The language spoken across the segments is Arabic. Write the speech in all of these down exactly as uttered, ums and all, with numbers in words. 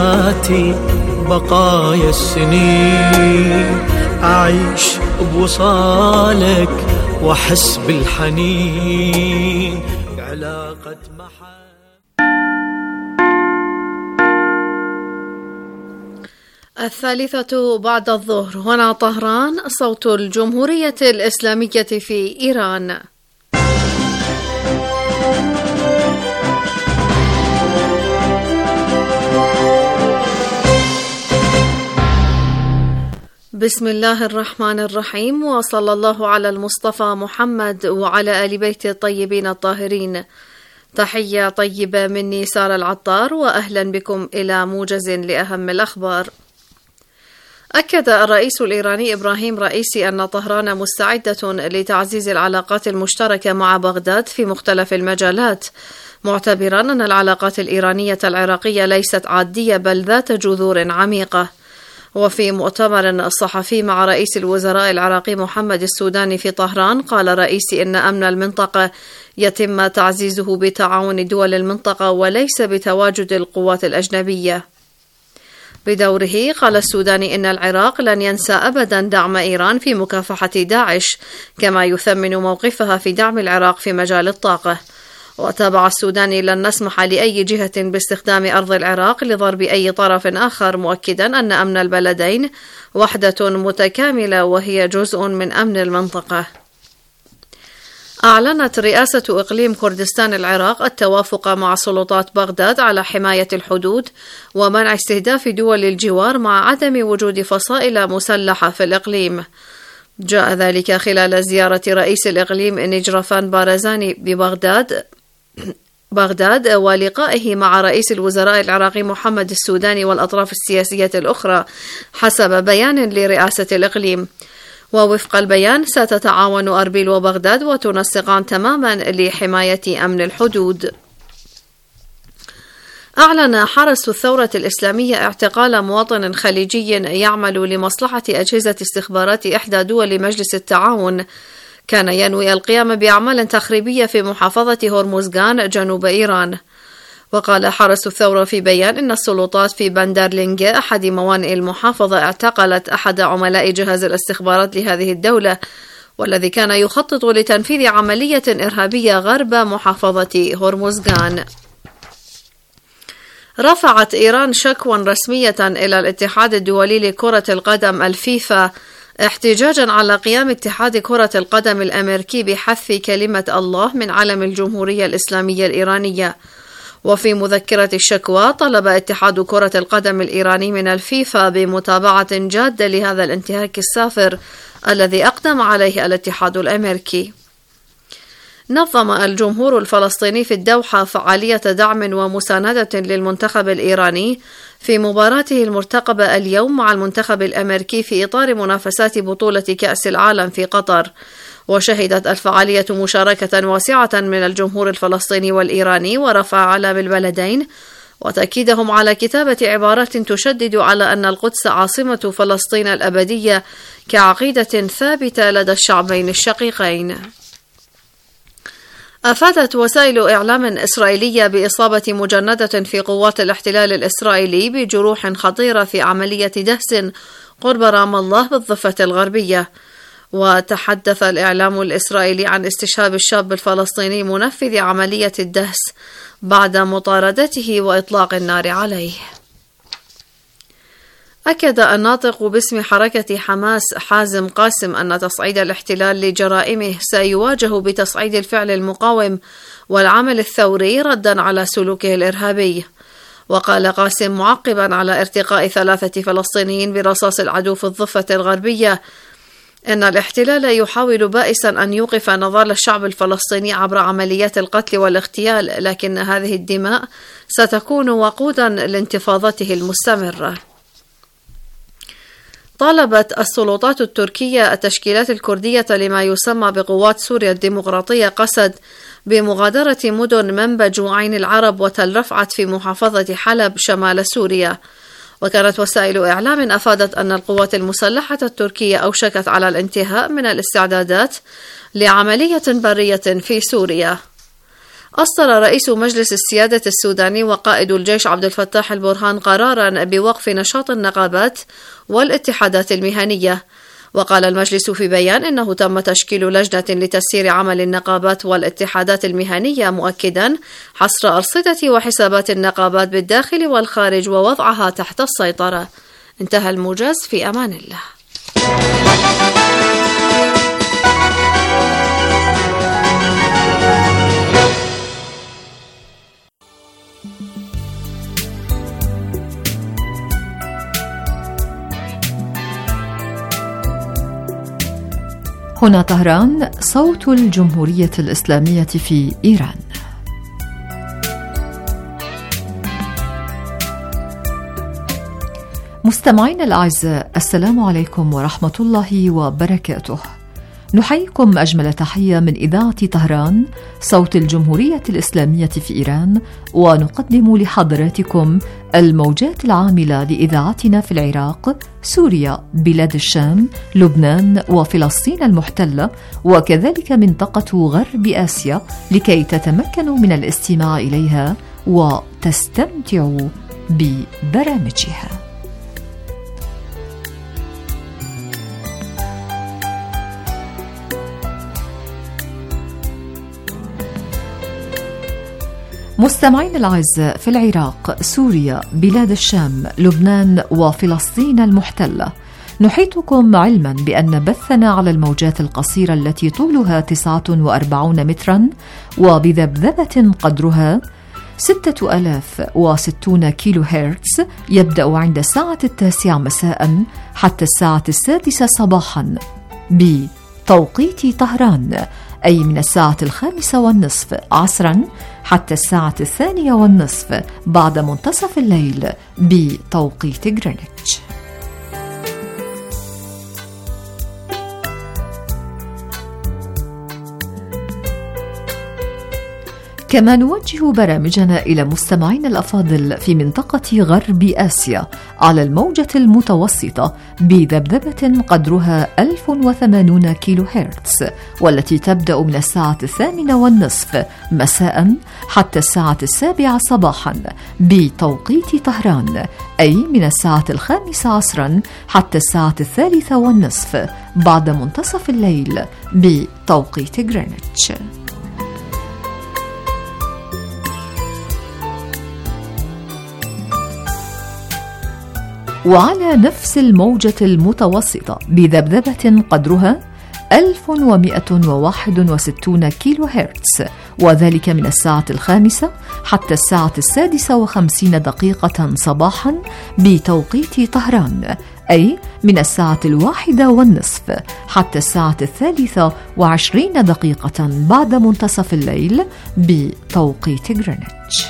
بقايا السنين أعيش بوصالك وأحس بالحنين علاقة محبة. الثالثة بعد الظهر، هنا طهران، صوت الجمهورية الإسلامية في إيران. بسم الله الرحمن الرحيم، وصلى الله على المصطفى محمد وعلى آل بيت الطيبين الطاهرين. تحية طيبة مني سارة العطار، وأهلا بكم إلى موجز لأهم الأخبار. أكد الرئيس الإيراني إبراهيم رئيسي أن طهران مستعدة لتعزيز العلاقات المشتركة مع بغداد في مختلف المجالات، معتبرا أن العلاقات الإيرانية العراقية ليست عادية بل ذات جذور عميقة. وفي مؤتمر صحفي مع رئيس الوزراء العراقي محمد السوداني في طهران، قال رئيسي إن أمن المنطقة يتم تعزيزه بتعاون دول المنطقة وليس بتواجد القوات الأجنبية. بدوره قال السوداني إن العراق لن ينسى أبدا دعم إيران في مكافحة داعش، كما يثمن موقفها في دعم العراق في مجال الطاقة. وتابع السوداني: لن نسمح لأي جهة باستخدام أرض العراق لضرب أي طرف آخر، مؤكدا أن أمن البلدين وحدة متكاملة وهي جزء من أمن المنطقة. أعلنت رئاسة إقليم كردستان العراق التوافق مع سلطات بغداد على حماية الحدود ومنع استهداف دول الجوار مع عدم وجود فصائل مسلحة في الإقليم. جاء ذلك خلال زيارة رئيس الإقليم نجرفان بارزاني ببغداد بغداد ولقائه مع رئيس الوزراء العراقي محمد السوداني والأطراف السياسية الأخرى، حسب بيان لرئاسة الإقليم. ووفق البيان ستتعاون أربيل وبغداد وتنسقان تماما لحماية أمن الحدود. أعلن حرس الثورة الإسلامية اعتقال مواطن خليجي يعمل لمصلحة أجهزة استخبارات إحدى دول مجلس التعاون، كان ينوي القيام بأعمال تخريبية في محافظة هرمزغان جنوب إيران. وقال حرس الثورة في بيان إن السلطات في بندرلينغ أحد موانئ المحافظة اعتقلت أحد عملاء جهاز الاستخبارات لهذه الدولة، والذي كان يخطط لتنفيذ عملية إرهابية غرب محافظة هرمزغان. رفعت إيران شكوى رسمية إلى الاتحاد الدولي لكرة القدم الفيفا احتجاجا على قيام اتحاد كرة القدم الأمريكي بحذف كلمة الله من علم الجمهورية الإسلامية الإيرانية. وفي مذكرة الشكوى طلب اتحاد كرة القدم الإيراني من الفيفا بمتابعة جادة لهذا الانتهاك السافر الذي أقدم عليه الاتحاد الأمريكي. نظم الجمهور الفلسطيني في الدوحة فعالية دعم ومساندة للمنتخب الإيراني في مباراته المرتقبة اليوم مع المنتخب الأمريكي في إطار منافسات بطولة كأس العالم في قطر. وشهدت الفعالية مشاركة واسعة من الجمهور الفلسطيني والإيراني ورفع علم البلدين وتأكيدهم على كتابة عبارات تشدد على أن القدس عاصمة فلسطين الأبدية كعقيدة ثابتة لدى الشعبين الشقيقين. أفادت وسائل إعلام إسرائيلية بإصابة مجندة في قوات الاحتلال الإسرائيلي بجروح خطيرة في عملية دهس قرب رام الله بالضفة الغربية. وتحدث الإعلام الإسرائيلي عن استشهاد الشاب الفلسطيني منفذ عملية الدهس بعد مطاردته وإطلاق النار عليه. أكد الناطق باسم حركة حماس حازم قاسم أن تصعيد الاحتلال لجرائمه سيواجه بتصعيد الفعل المقاوم والعمل الثوري ردا على سلوكه الإرهابي. وقال قاسم معقبا على ارتقاء ثلاثة فلسطينيين برصاص العدو في الضفة الغربية إن الاحتلال يحاول بائسا أن يوقف نضال الشعب الفلسطيني عبر عمليات القتل والاغتيال، لكن هذه الدماء ستكون وقودا لانتفاضته المستمرة. طالبت السلطات التركية التشكيلات الكردية لما يسمى بقوات سوريا الديمقراطية قسد بمغادرة مدن منبج وعين العرب وتل رفعت في محافظة حلب شمال سوريا. وكانت وسائل إعلام أفادت أن القوات المسلحة التركية أوشكت على الانتهاء من الاستعدادات لعملية برية في سوريا. أصدر رئيس مجلس السيادة السوداني وقائد الجيش عبد الفتاح البرهان قراراً بوقف نشاط النقابات والاتحادات المهنية. وقال المجلس في بيان إنه تم تشكيل لجنة لتسيير عمل النقابات والاتحادات المهنية، مؤكداً حصر أرصدة وحسابات النقابات بالداخل والخارج ووضعها تحت السيطرة. انتهى الموجز، في أمان الله. هنا طهران، صوت الجمهورية الإسلامية في إيران. مستمعين الأعزاء، السلام عليكم ورحمة الله وبركاته. نحييكم أجمل تحية من إذاعة طهران، صوت الجمهورية الإسلامية في إيران، ونقدم لحضراتكم الموجات العاملة لإذاعتنا في العراق، سوريا، بلاد الشام، لبنان وفلسطين المحتلة، وكذلك منطقة غرب آسيا، لكي تتمكنوا من الاستماع إليها وتستمتعوا ببرامجها. مستمعين الأعزاء، في العراق، سوريا، بلاد الشام، لبنان وفلسطين المحتلة، نحيطكم علما بأن بثنا على الموجات القصيرة التي طولها تسعة وأربعين مترا وبذبذبة قدرها ستة آلاف وستون كيلو هرتز يبدأ عند الساعة التاسعة مساء حتى الساعة السادسة صباحا بتوقيت طهران، أي من الساعة الخامسة والنصف عصرا حتى الساعة الثانية والنصف بعد منتصف الليل بتوقيت غرينتش. كما نوجه برامجنا إلى مستمعين الأفاضل في منطقة غرب آسيا على الموجة المتوسطة بذبذبة قدرها ألف وثمانين كيلو هرتز، والتي تبدأ من الساعة الثامنة والنصف مساء حتى الساعة السابعة صباحا بتوقيت طهران، أي من الساعة الخامسة عصرا حتى الساعة الثالثة والنصف بعد منتصف الليل بتوقيت غرينتش. وعلى نفس الموجة المتوسطة بذبذبة قدرها ألف ومئة وواحد وستين كيلو هرتز، وذلك من الساعة الخامسة حتى الساعة السادسة وخمسين دقيقة صباحا بتوقيت طهران، أي من الساعة الواحدة والنصف حتى الساعة الثالثة وعشرين دقيقة بعد منتصف الليل بتوقيت غرينتش.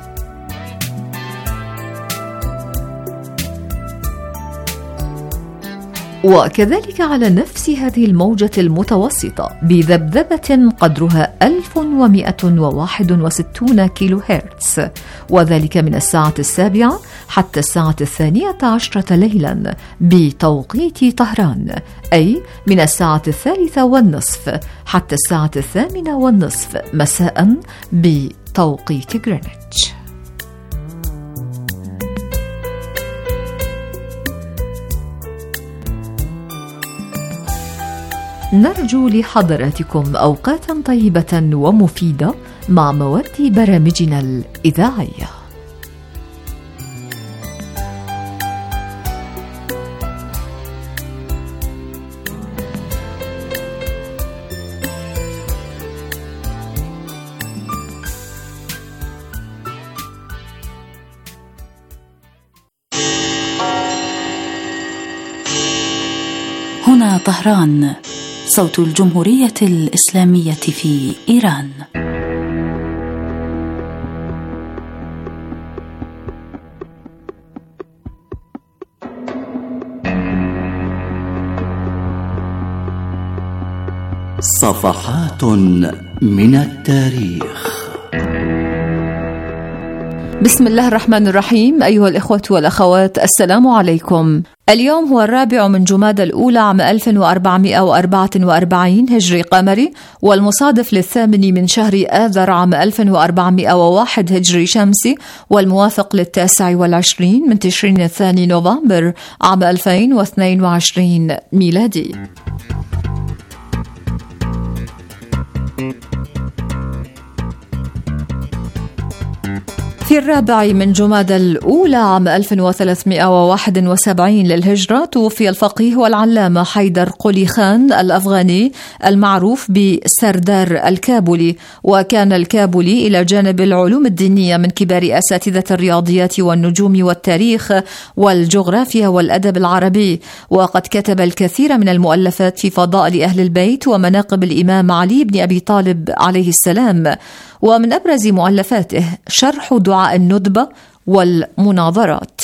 وكذلك على نفس هذه الموجة المتوسطة بذبذبة قدرها ألف ومئة وواحد وستين كيلو هرتز، وذلك من الساعة السابعة حتى الساعة الثانية عشرة ليلا بتوقيت طهران، أي من الساعة الثالثة والنصف حتى الساعة الثامنة والنصف مساء بتوقيت غرينتش. نرجو لحضراتكم أوقاتا طيبة ومفيدة مع مواد برامجنا الإذاعية. هنا طهران، صوت الجمهورية الإسلامية في إيران. صفحات من التاريخ. بسم الله الرحمن الرحيم. أيها الإخوة والأخوات، السلام عليكم اليوم هو الرابع من جمادى الأولى عام ألف وأربعمائة وأربعة وأربعين هجري قمري، والمصادف للثامن من شهر آذر عام ألف وأربعمائة وواحد هجري شمسي، والموافق للتاسع والعشرين من تشرين الثاني نوفمبر عام ألفين واثنين وعشرين ميلادي. في الرابع من جمادى الأولى عام ألف وثلاثمائة وواحد وسبعين للهجرة توفي الفقيه والعلامة حيدر قلي خان الأفغاني المعروف بسردار الكابولي، وكان الكابولي إلى جانب العلوم الدينية من كبار أساتذة الرياضيات والنجوم والتاريخ والجغرافيا والأدب العربي، وقد كتب الكثير من المؤلفات في فضائل أهل البيت ومناقب الإمام علي بن أبي طالب عليه السلام، ومن أبرز مؤلفاته شرح دعاء الندبة والمناظرات.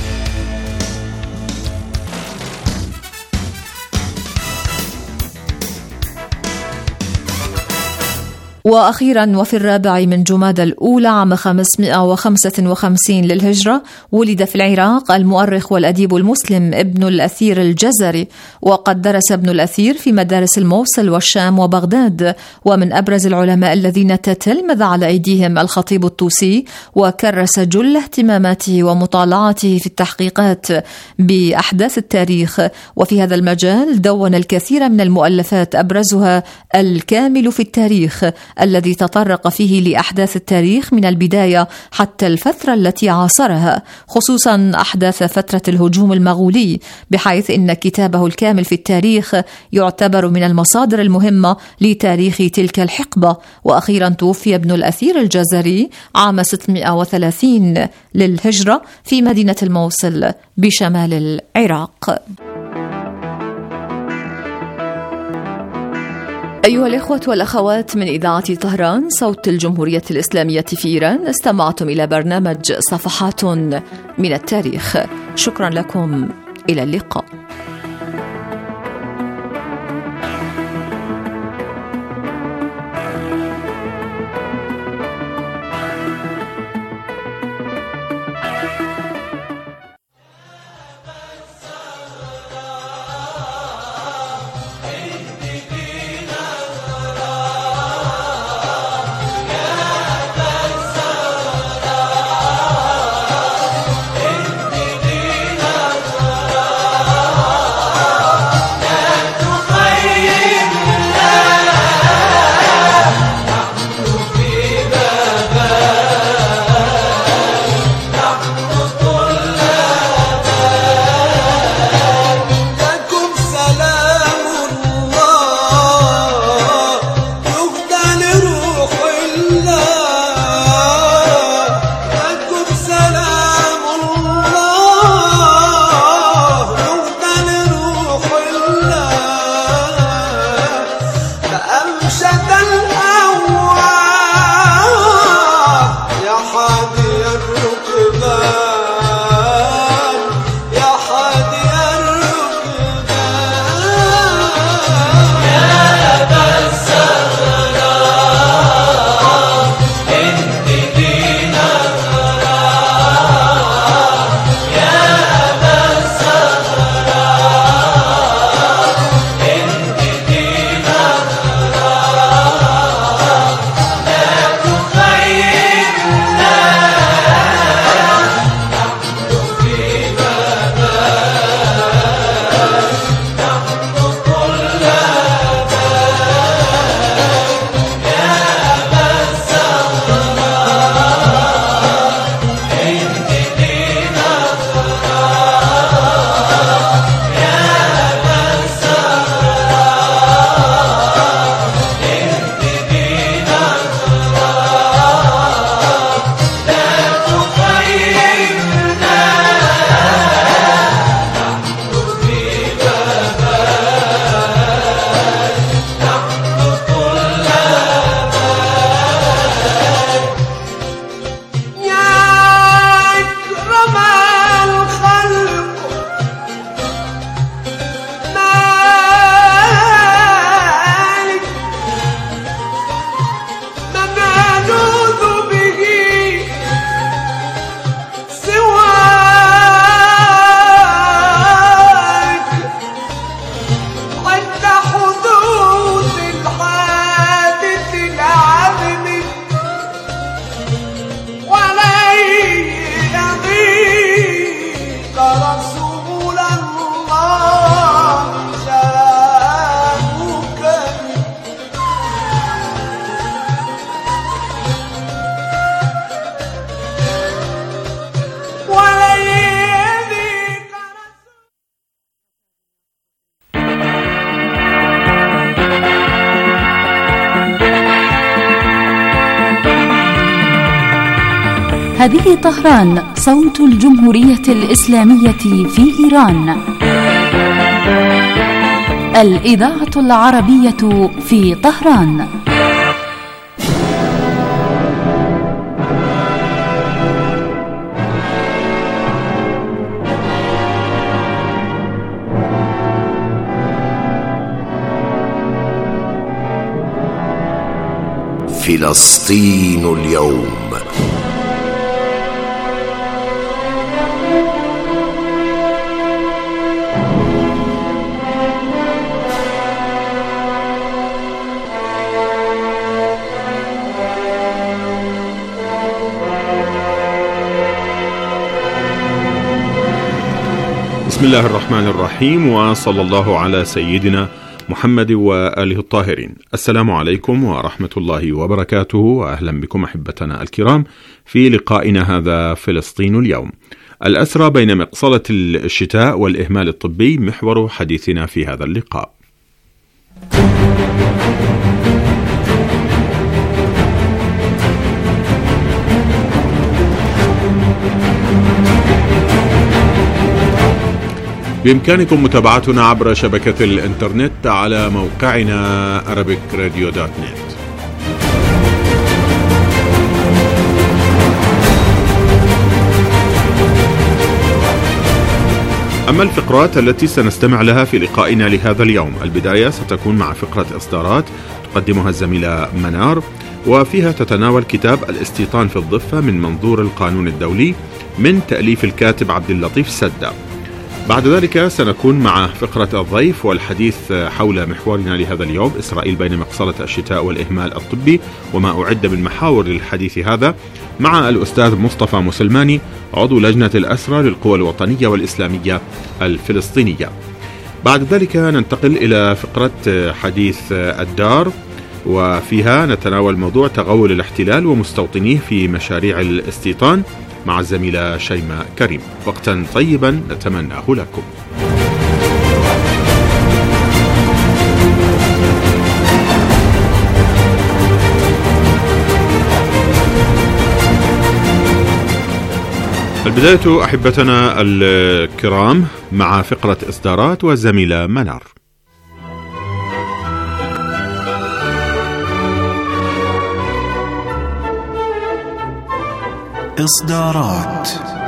وأخيرا وفي الرابع من جمادى الأولى عام خمسمائة وخمسة وخمسين للهجرة ولد في العراق المؤرخ والأديب المسلم ابن الأثير الجزري، وقد درس ابن الأثير في مدارس الموصل والشام وبغداد، ومن أبرز العلماء الذين تتلمذ على أيديهم الخطيب الطوسي، وكرس جل اهتماماته ومطالعاته في التحقيقات بأحداث التاريخ، وفي هذا المجال دون الكثير من المؤلفات أبرزها الكامل في التاريخ الذي تطرق فيه لأحداث التاريخ من البداية حتى الفترة التي عاصرها، خصوصا أحداث فترة الهجوم المغولي، بحيث إن كتابه الكامل في التاريخ يعتبر من المصادر المهمة لتاريخ تلك الحقبة. وأخيرا توفي ابن الأثير الجزري عام ستمائة وثلاثين للهجرة في مدينة الموصل بشمال العراق. أيها الإخوة والأخوات من إذاعة طهران صوت الجمهورية الإسلامية في إيران، استمعتم إلى برنامج صفحات من التاريخ. شكرا لكم، إلى اللقاء. رسول الله شانك وليديك. هذه طهران، صوت الجمهورية الإسلامية في إيران. الإذاعة العربية في طهران. فلسطين اليوم. بسم الله الرحمن الرحيم، وصلى الله على سيدنا محمد وآله الطاهرين. السلام عليكم ورحمة الله وبركاته، وأهلا بكم أحبتنا الكرام في لقائنا هذا فلسطين اليوم. الأسرى بين مقصلة الشتاء والإهمال الطبي محور حديثنا في هذا اللقاء. بإمكانكم متابعتنا عبر شبكة الإنترنت على موقعنا arabic radio dot net. أما الفقرات التي سنستمع لها في لقائنا لهذا اليوم، البداية ستكون مع فقرة إصدارات تقدمها الزميلة منار، وفيها تتناول كتاب الاستيطان في الضفة من منظور القانون الدولي من تأليف الكاتب عبد اللطيف سدة. بعد ذلك سنكون مع فقرة الضيف والحديث حول محورنا لهذا اليوم، إسرائيل بين مقصلة الشتاء والإهمال الطبي، وما أعد من محاور للحديث هذا مع الأستاذ مصطفى مسلماني عضو لجنة الأسرى للقوى الوطنية والإسلامية الفلسطينية. بعد ذلك ننتقل إلى فقرة حديث الدار، وفيها نتناول موضوع تغول الاحتلال ومستوطنيه في مشاريع الاستيطان مع الزميلة شيماء كريم. وقتا طيبا نتمناه لكم. البداية أحبتنا الكرام مع فقرة إصدارات والزميلة منار. إصدارات.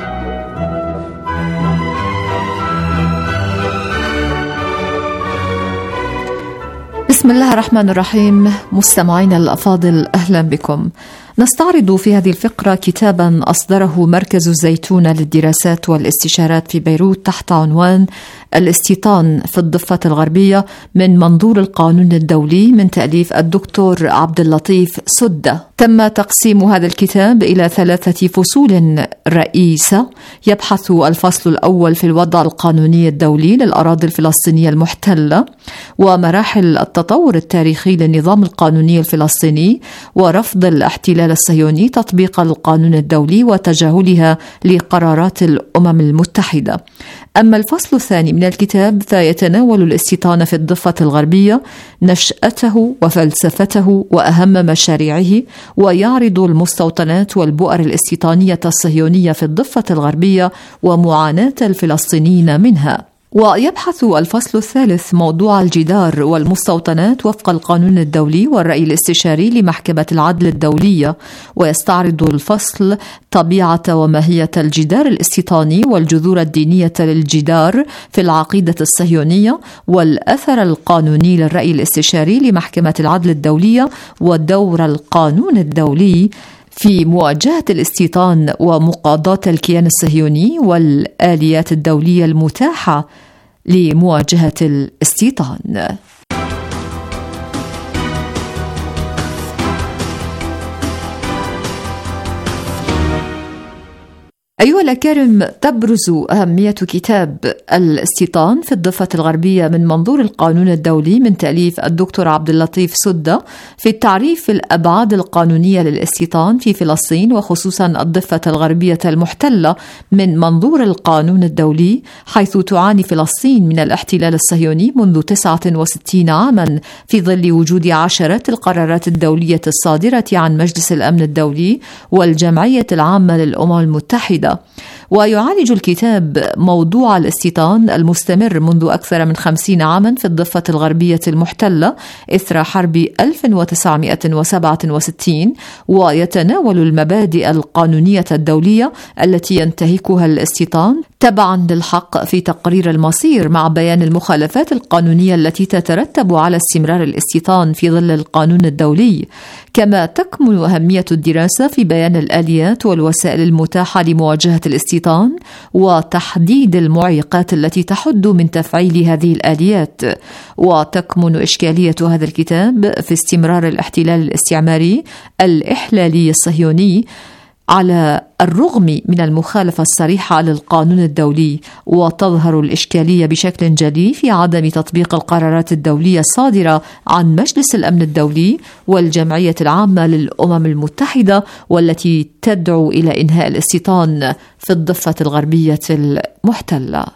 بسم الله الرحمن الرحيم. مستمعينا الأفاضل، أهلا بكم. نستعرض في هذه الفقرة كتابا أصدره مركز الزيتون للدراسات والاستشارات في بيروت تحت عنوان الاستيطان في الضفة الغربية من منظور القانون الدولي من تأليف الدكتور عبد اللطيف سدة. تم تقسيم هذا الكتاب إلى ثلاثة فصول رئيسة. يبحث الفصل الأول في الوضع القانوني الدولي للأراضي الفلسطينية المحتلة ومراحل التطور التاريخي للنظام القانوني الفلسطيني ورفض الاحتلال الصهيوني تطبيق القانون الدولي وتجاهلها لقرارات الأمم المتحدة. أما الفصل الثاني من الكتاب فيتناول الاستيطان في الضفة الغربية، نشأته وفلسفته وأهم مشاريعه، ويعرض المستوطنات والبؤر الاستيطانية الصهيونية في الضفة الغربية ومعاناة الفلسطينيين منها. ويبحث الفصل الثالث موضوع الجدار والمستوطنات وفق القانون الدولي والرأي الاستشاري لمحكمة العدل الدولية، ويستعرض الفصل طبيعة وماهية الجدار الاستيطاني والجذور الدينية للجدار في العقيدة الصهيونية والأثر القانوني للرأي الاستشاري لمحكمة العدل الدولية ودور القانون الدولي في مواجهة الاستيطان ومقاضاة الكيان الصهيوني والآليات الدولية المتاحة لمواجهة الاستيطان. أيها الأكارم، تبرز أهمية كتاب الاستيطان في الضفة الغربية من منظور القانون الدولي من تأليف الدكتور عبد اللطيف سدة في التعريف الأبعاد القانونية للاستيطان في فلسطين وخصوصا الضفة الغربية المحتلة من منظور القانون الدولي، حيث تعاني فلسطين من الاحتلال الصهيوني منذ تسعة وستين عاما في ظل وجود عشرات القرارات الدولية الصادرة عن مجلس الأمن الدولي والجمعية العامة للأمم المتحدة. ويعالج الكتاب موضوع الاستيطان المستمر منذ أكثر من خمسين عاما في الضفة الغربية المحتلة إثر حرب ألف وتسعمائة وسبعة وستين، ويتناول المبادئ القانونية الدولية التي ينتهكها الاستيطان تبعا للحق في تقرير المصير، مع بيان المخالفات القانونية التي تترتب على استمرار الاستيطان في ظل القانون الدولي. كما تكمن أهمية الدراسة في بيان الآليات والوسائل المتاحة لمواجهة الاستيطان وتحديد المعيقات التي تحد من تفعيل هذه الآليات. وتكمن إشكالية هذا الكتاب في استمرار الاحتلال الاستعماري الإحلالي الصهيوني على الرغم من المخالفة الصريحة للقانون الدولي، وتظهر الإشكالية بشكل جلي في عدم تطبيق القرارات الدولية الصادرة عن مجلس الأمن الدولي والجمعية العامة للأمم المتحدة، والتي تدعو إلى إنهاء الاستيطان في الضفة الغربية المحتلة.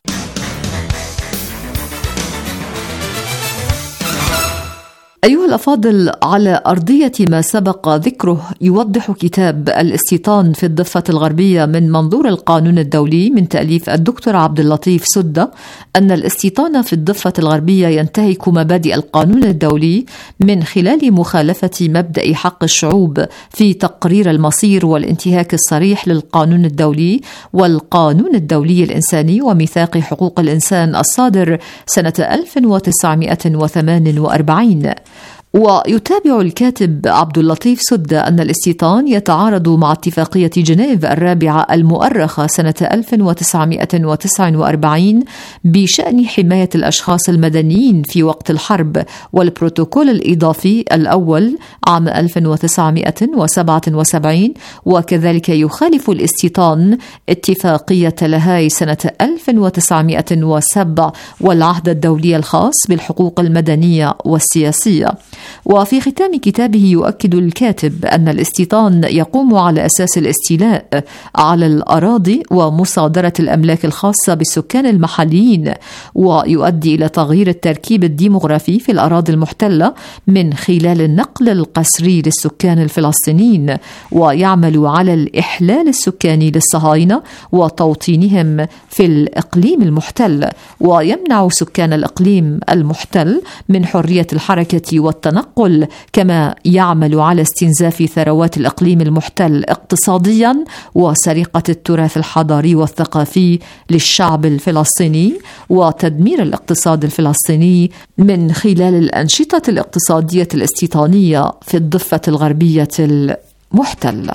أيها الأفاضل، على أرضية ما سبق ذكره يوضح كتاب الاستيطان في الضفة الغربية من منظور القانون الدولي من تأليف الدكتور عبد اللطيف سدة أن الاستيطان في الضفة الغربية ينتهك مبادئ القانون الدولي من خلال مخالفة مبدأ حق الشعوب في تقرير المصير والانتهاك الصريح للقانون الدولي والقانون الدولي الإنساني وميثاق حقوق الإنسان الصادر سنة ألف وتسعمائة وثمانية وأربعين. ويتابع الكاتب عبد اللطيف سدة أن الاستيطان يتعارض مع اتفاقية جنيف الرابعة المؤرخة سنة ألف وتسعمائة وتسعة وأربعين بشأن حماية الأشخاص المدنيين في وقت الحرب، والبروتوكول الإضافي الأول عام ألف وتسعمائة وسبعة وسبعين. وكذلك يخالف الاستيطان اتفاقية لاهاي سنة ألف وتسعمائة وسبعة والعهد الدولي الخاص بالحقوق المدنية والسياسية. وفي ختام كتابه يؤكد الكاتب أن الاستيطان يقوم على أساس الاستيلاء على الأراضي ومصادرة الأملاك الخاصة بالسكان المحليين، ويؤدي إلى تغيير التركيب الديمغرافي في الأراضي المحتلة من خلال النقل القسري للسكان الفلسطينيين، ويعمل على الإحلال السكاني للصهاينة وتوطينهم في الإقليم المحتل، ويمنع سكان الإقليم المحتل من حرية الحركة والتنقل، كما يعمل على استنزاف ثروات الإقليم المحتل اقتصاديا وسرقة التراث الحضاري والثقافي للشعب الفلسطيني وتدمير الاقتصاد الفلسطيني من خلال الأنشطة الاقتصادية الاستيطانية في الضفة الغربية المحتلة.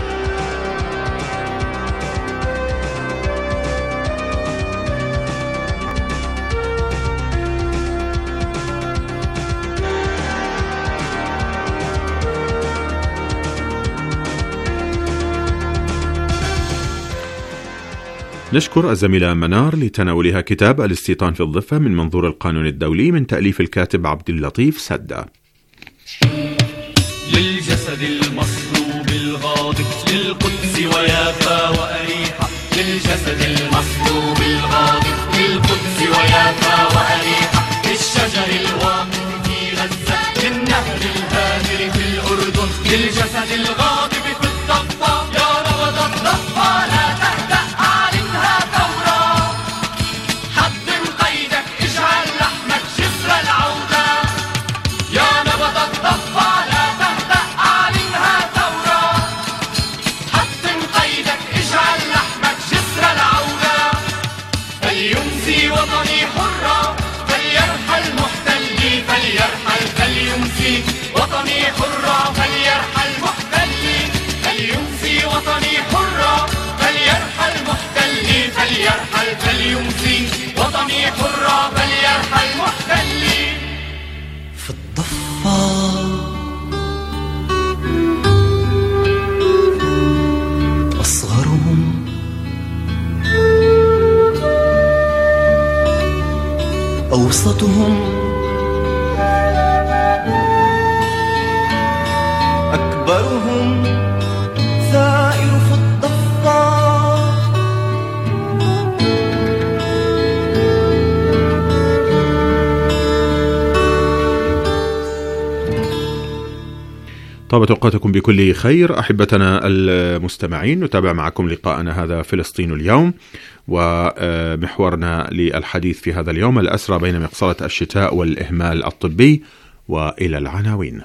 نشكر الزميلة منار لتناولها كتاب الاستيطان في الضفة من منظور القانون الدولي من تأليف الكاتب عبد اللطيف سدة. للجسد المصلوب الغاضب للقدس ويافا وأريحة، للجسد المصلوب الغاضب للقدس ويافا وأريحة، للشجر الواقف في غزة للنهر الهادر في الأردن، للجسد الغاضب في الضفة يا رغد الضفة لا تهدأ أعلنها ثورة، حطم قيدك اجعل لحمك جسر العودة، يا نبض الضفة لا تهدأ أعلنها ثورة، حطم قيدك اجعل لحمك جسر العودة، فليمسي وطني حرة فليرحل محتلي، فليرحل فليمسي وطني حرة فليرحل محتلي، فليمسي وطني حرة فليرحل محتلي، فليرحل فليمسي وطني حرة فليرحل محتلي. في الضفة أصغرهم أوسطهم أكبرهم ثائر في الضفة. طابت أوقاتكم بكل خير أحبتنا المستمعين. نتابع معكم لقاءنا هذا فلسطين اليوم، ومحورنا للحديث في هذا اليوم الأسرى بين مقصلة الشتاء والإهمال الطبي. وإلى العناوين.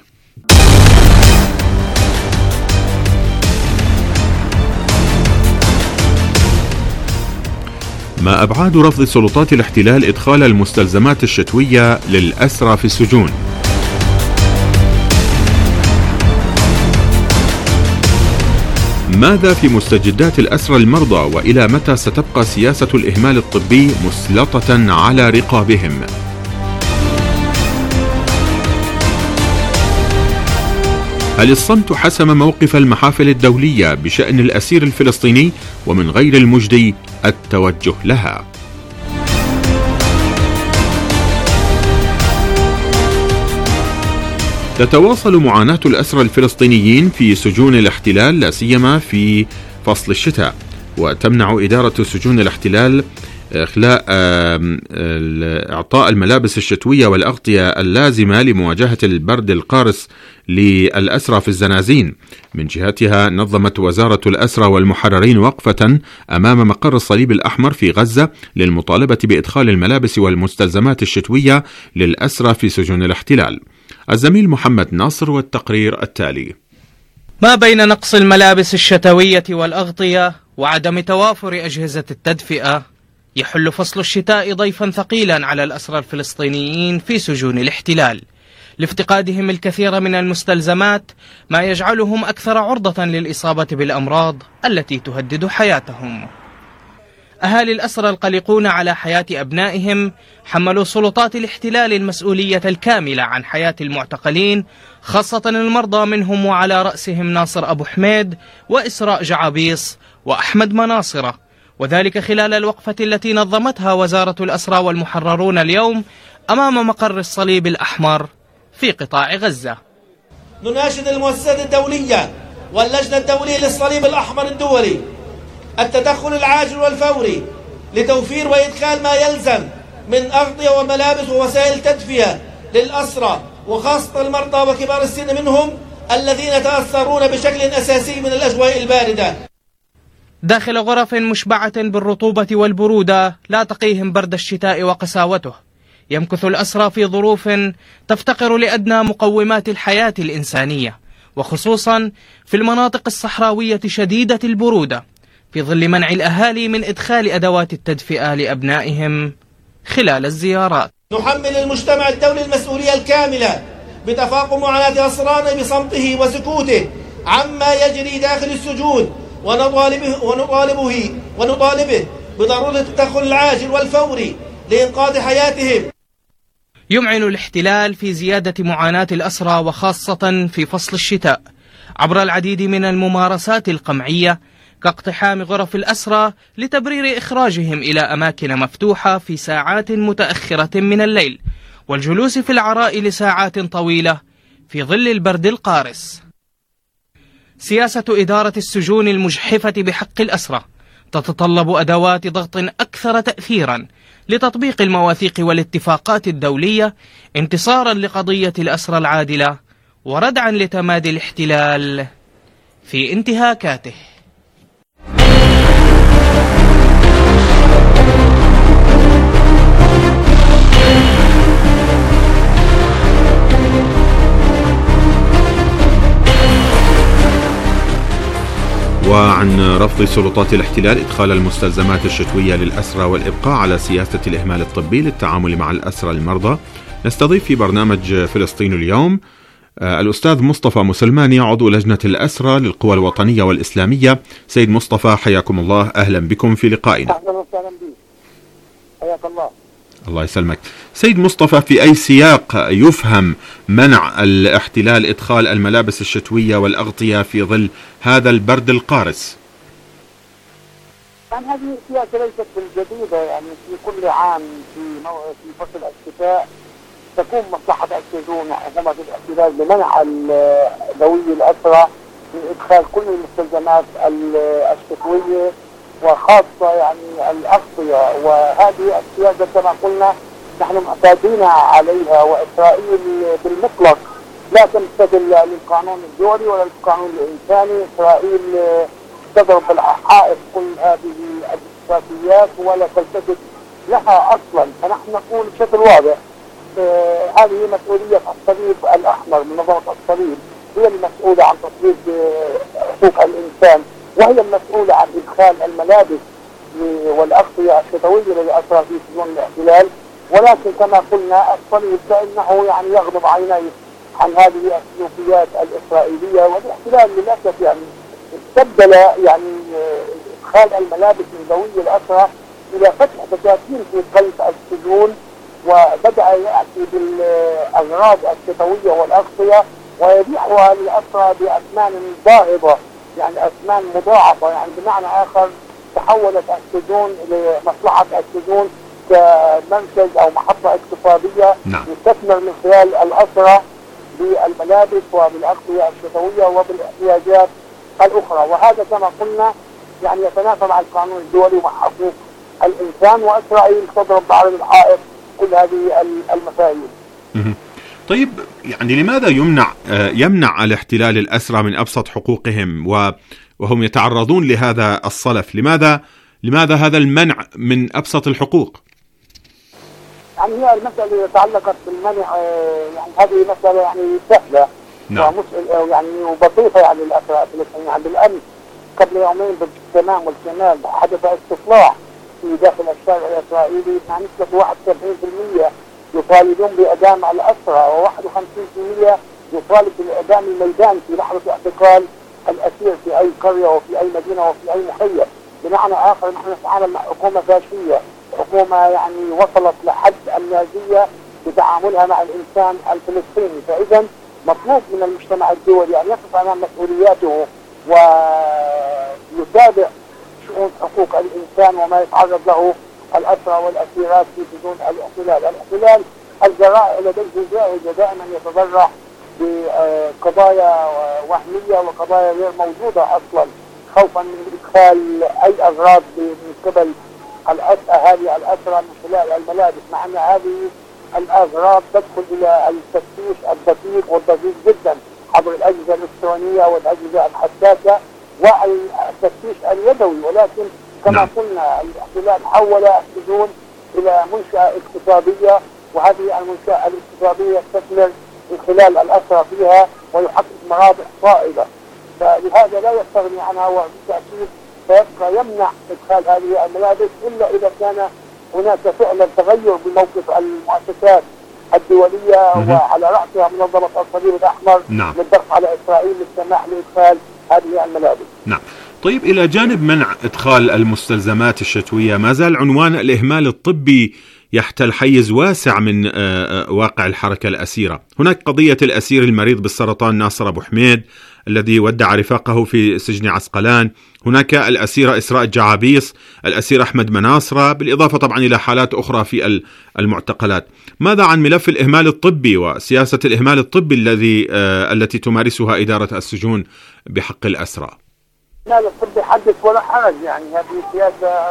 ما أبعاد رفض سلطات الاحتلال إدخال المستلزمات الشتوية للأسرى في السجون؟ ماذا في مستجدات الأسرى المرضى، وإلى متى ستبقى سياسة الإهمال الطبي مسلطة على رقابهم؟ هل الصمت حسم موقف المحافل الدولية بشأن الأسير الفلسطيني، ومن غير المجدي التوجه لها؟ تتواصل معاناة الأسرى الفلسطينيين في سجون الاحتلال لا سيما في فصل الشتاء، وتمنع إدارة سجون الاحتلال إخلاء إعطاء الملابس الشتوية والأغطية اللازمة لمواجهة البرد القارس للأسرى في الزنازين. من جهتها نظمت وزارة الأسرى والمحررين وقفة أمام مقر الصليب الأحمر في غزة للمطالبة بإدخال الملابس والمستلزمات الشتوية للأسرى في سجون الاحتلال. الزميل محمد ناصر والتقرير التالي. ما بين نقص الملابس الشتوية والأغطية وعدم توافر أجهزة التدفئة، يحل فصل الشتاء ضيفا ثقيلا على الأسرى الفلسطينيين في سجون الاحتلال لافتقادهم الكثير من المستلزمات، ما يجعلهم أكثر عرضة للإصابة بالأمراض التي تهدد حياتهم. أهالي الأسرى القلقون على حياة أبنائهم حملوا سلطات الاحتلال المسؤولية الكاملة عن حياة المعتقلين، خاصة المرضى منهم، وعلى رأسهم ناصر أبو حميد وإسراء جعابيص وأحمد مناصرة، وذلك خلال الوقفة التي نظمتها وزارة الأسرى والمحررون اليوم أمام مقر الصليب الأحمر في قطاع غزة. نناشد المؤسسات الدولية واللجنة الدولية للصليب الأحمر الدولي التدخل العاجل والفوري لتوفير وإدخال ما يلزم من أغطية وملابس ووسائل تدفئة للأسرى، وخاصة المرضى وكبار السن منهم الذين يتأثرون بشكل أساسي من الأجواء الباردة داخل غرف مشبعة بالرطوبة والبرودة لا تقيهم برد الشتاء وقساوته. يمكث الأسرى في ظروف تفتقر لأدنى مقومات الحياة الإنسانية، وخصوصا في المناطق الصحراوية شديدة البرودة، في ظل منع الأهالي من إدخال أدوات التدفئة لأبنائهم خلال الزيارات. نحمل المجتمع الدولي المسؤولية الكاملة بتفاقم معاناة أسرانا بصمته وسكوته عما يجري داخل السجون، ونطالبه ونطالبه ونطالبه بضرورة التدخل العاجل والفوري لإنقاذ حياتهم. يمعن الاحتلال في زيادة معاناة الأسرى، وخاصة في فصل الشتاء، عبر العديد من الممارسات القمعية كاقتحام غرف الأسرى لتبرير إخراجهم إلى أماكن مفتوحة في ساعات متأخرة من الليل، والجلوس في العراء لساعات طويلة في ظل البرد القارس. سياسة إدارة السجون المجحفة بحق الأسرى تتطلب أدوات ضغط أكثر تأثيرا لتطبيق المواثيق والاتفاقات الدولية، انتصارا لقضية الأسرى العادلة، وردعا لتمادي الاحتلال في انتهاكاته. وعن رفض سلطات الاحتلال إدخال المستلزمات الشتوية للأسرى والإبقاء على سياسة الإهمال الطبي للتعامل مع الأسرى المرضى، نستضيف في برنامج فلسطين اليوم الأستاذ مصطفى مسلماني، عضو لجنة الأسرى للقوى الوطنية والإسلامية. سيد مصطفى، حياكم الله، أهلا بكم في لقائنا. أهلا وسهلا بك، حياك الله. الله يسلمك. سيد مصطفى، في أي سياق يفهم منع الاحتلال إدخال الملابس الشتوية والأغطية في ظل هذا البرد القارس؟ يعني هذه السياسة ليست بالجديدة، يعني في كل عام في مو... في فصل الشتاء تكون مصلحة السجون وحكومة الاحتلال بمنع ذوي الأسرى من إدخال كل المستلزمات الشتوية وخاصة يعني الأغطية، وهذه السياسة كما قلنا نحن معتادين عليها، وإسرائيل بالمطلق لا تمتثل للقانون الدولي ولا للقانون الإنساني. إسرائيل تضرب بالحائط كل هذه الاتفاقيات ولا تلتفت لها أصلا. فنحن نقول بشكل واضح آه هذه مسؤولية الصليب الأحمر، منظمة الصليب هي المسؤولة عن تطبيق حقوق الإنسان، وهي المسؤولة عن إدخال الملابس والأغطية الشتوية للأسرى في سجون الاحتلال. ولكن كما قلنا الصليب كأنه يعني يغضب عينيه عن هذه السلوكيات الإسرائيلية، والاحتلال للأسف يعني استبدل يعني إدخال الملابس من ذوي الأسرى إلى فتح دكاكين في قلب السجون، وبدأ يأتي بالأغراض الشتوية والأغطية ويبيعها للأسرى بأثمان باهظة، يعني أثمان مضاعفة. يعني بمعنى آخر تحولت السجون لمصلحة السجون كمركز أو محطة اقتصادية يستثمر من خلال الأسرى بالملابس وبالأغطية الشتوية وبالاحتياجات الأخرى، وهذا كما قلنا يعني يتنافى مع القانون الدولي ومع حقوق الإنسان، وإسرائيل تضرب بعرض الحائط كل هذه المفاهيم. طيب يعني لماذا يمنع يمنع الاحتلال الأسرى من أبسط حقوقهم وهم يتعرضون لهذا الصلف؟ لماذا لماذا هذا المنع من أبسط الحقوق؟ يعني هي المسألة تعلقت بالمنع، يعني هذه مسألة يعني سهلة نعم. يعني وبسيطة يعني للأسرى. يعني بالأمس قبل يومين بالتمام والكمال حدث استطلاع في داخل الشارع الإسرائيلي مع نسبة واحد وسبعين بالمئة يطالبون بإعدام الأسرى، وواحد وخمسين بالمئة يطالب بالإعدام الميداني في لحظة اعتقال الأسير في أي قرية وفي أي مدينة وفي أي مخيم. بمعنى آخر نحن نتعامل مع حكومة فاشية، حكومة يعني وصلت لحد النازية بتعاملها مع الإنسان الفلسطيني. فإذا مطلوب من المجتمع الدولي أن يقف أمام مسؤولياته ويتابع شؤون حقوق الإنسان وما يتعرض له الأسرى والأسيرات في سجون الاحتلال. الاحتلال الجرائم لديه جائزة دائما يتضرع بقضايا وهمية وقضايا غير موجودة أصلا، خوفا من إدخال أي أغراض من قبل هذه الأسرى من خلال الملابس، مع أن هذه الأغراض تدخل إلى التفتيش الدقيق والدقيق جدا عبر الأجهزة الإلكترونية والأجهزة الحساسة والتفتيش اليدوي. ولكن كما قلنا الاحتلال حول السجون إلى منشأة اقتصادية، وهذه المنشأة الاقتصادية تستثمر من خلال الأسرى فيها ويحقق مرابح صائلة، فلهذا لا يستغني عنها، وبالتأكيد فيبقى يمنع إدخال هذه الملابس إلا إذا كان هناك فعلا تغير بموقف المؤسسات الدولية مم. وعلى رأسها منظمة الصليب الأحمر نعم. للضغط على إسرائيل للسماح لإدخال هذه الملابس. نعم. طيب إلى جانب منع إدخال المستلزمات الشتوية، ما زال عنوان الإهمال الطبي يحتل حيز واسع من واقع الحركة الأسيرة. هناك قضية الأسير المريض بالسرطان ناصر أبو حميد الذي ودع رفاقه في سجن عسقلان، هناك الأسيرة إسراء الجعابيص، الأسير أحمد مناصرة، بالإضافة طبعا إلى حالات أخرى في المعتقلات. ماذا عن ملف الإهمال الطبي وسياسة الإهمال الطبي الذي التي تمارسها إدارة السجون بحق الأسرى؟ الإهمال الطبي حدث ولا حرج، يعني هذه سياسة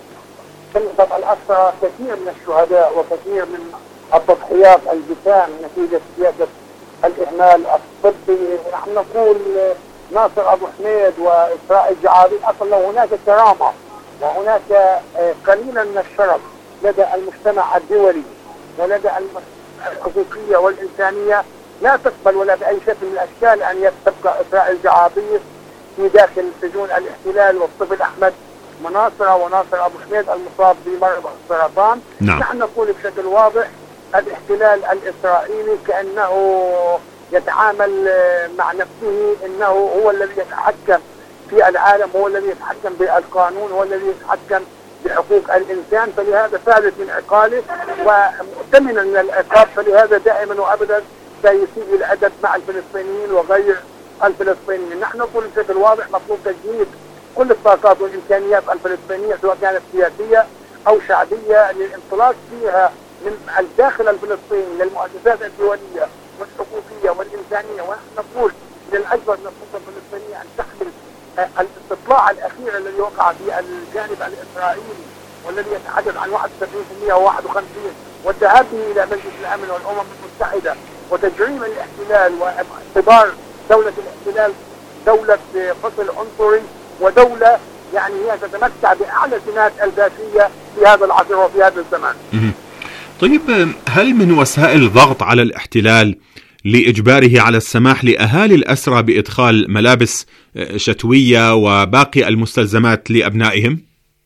كلفت الأسرى كثير من الشهداء وكثير من التضحيات الجسام نتيجة سياسة الإهمال الطبي. نحن نقول ناصر أبو حميد وإسراء الجعابيص أصلا هناك كرامة وهناك قليلا من الشرف لدى المجتمع الدولي ولدى الحقوقية والإنسانية، لا تقبل ولا بأي شكل من الأشكال أن يتبقى إسراء الجعابيص في داخل سجون الاحتلال والطفل أحمد مناصرة وناصر أبو حميد المصاب بمرض السرطان. نعم. نحن نقول بشكل واضح الاحتلال الإسرائيلي كأنه يتعامل مع نفسه أنه هو الذي يتحكم في العالم، هو الذي يتحكم بالقانون، هو الذي يتحكم بحقوق الإنسان، فلهذا ثابت من عقاله ومؤتمنا من العقاب، فلهذا دائما وأبدا سيسيء الأدب مع الفلسطينيين وغير الفلسطينيين. نحن نقول بشكل واضح مطلوب تجنيد كل الطاقات والامكانيات الفلسطينيه سواء كانت سياسيه او شعبيه للانطلاق فيها من الداخل الفلسطيني للمؤسسات الدوليه والحقوقيه والانسانيه، ونحن نقول للاجبر من السلطه الفلسطينيه ان تحمل الاستطلاع الاخير الذي وقع في الجانب الاسرائيلي والذي يتحدث عن واحد وسبعين بالمئة وواحد وخمسين والذهاب به الى مجلس الامن والامم المتحده وتجريم الاحتلال واعتبار دوله الاحتلال دوله فصل عنصري ودوله يعني هي تتمتع باعلى سمات الذاتيه في هذا العصر وفي هذا الزمان. طيب، هل من وسائل ضغط على الاحتلال لإجباره على السماح لأهالي الأسرى بإدخال ملابس شتوية وباقي المستلزمات لأبنائهم؟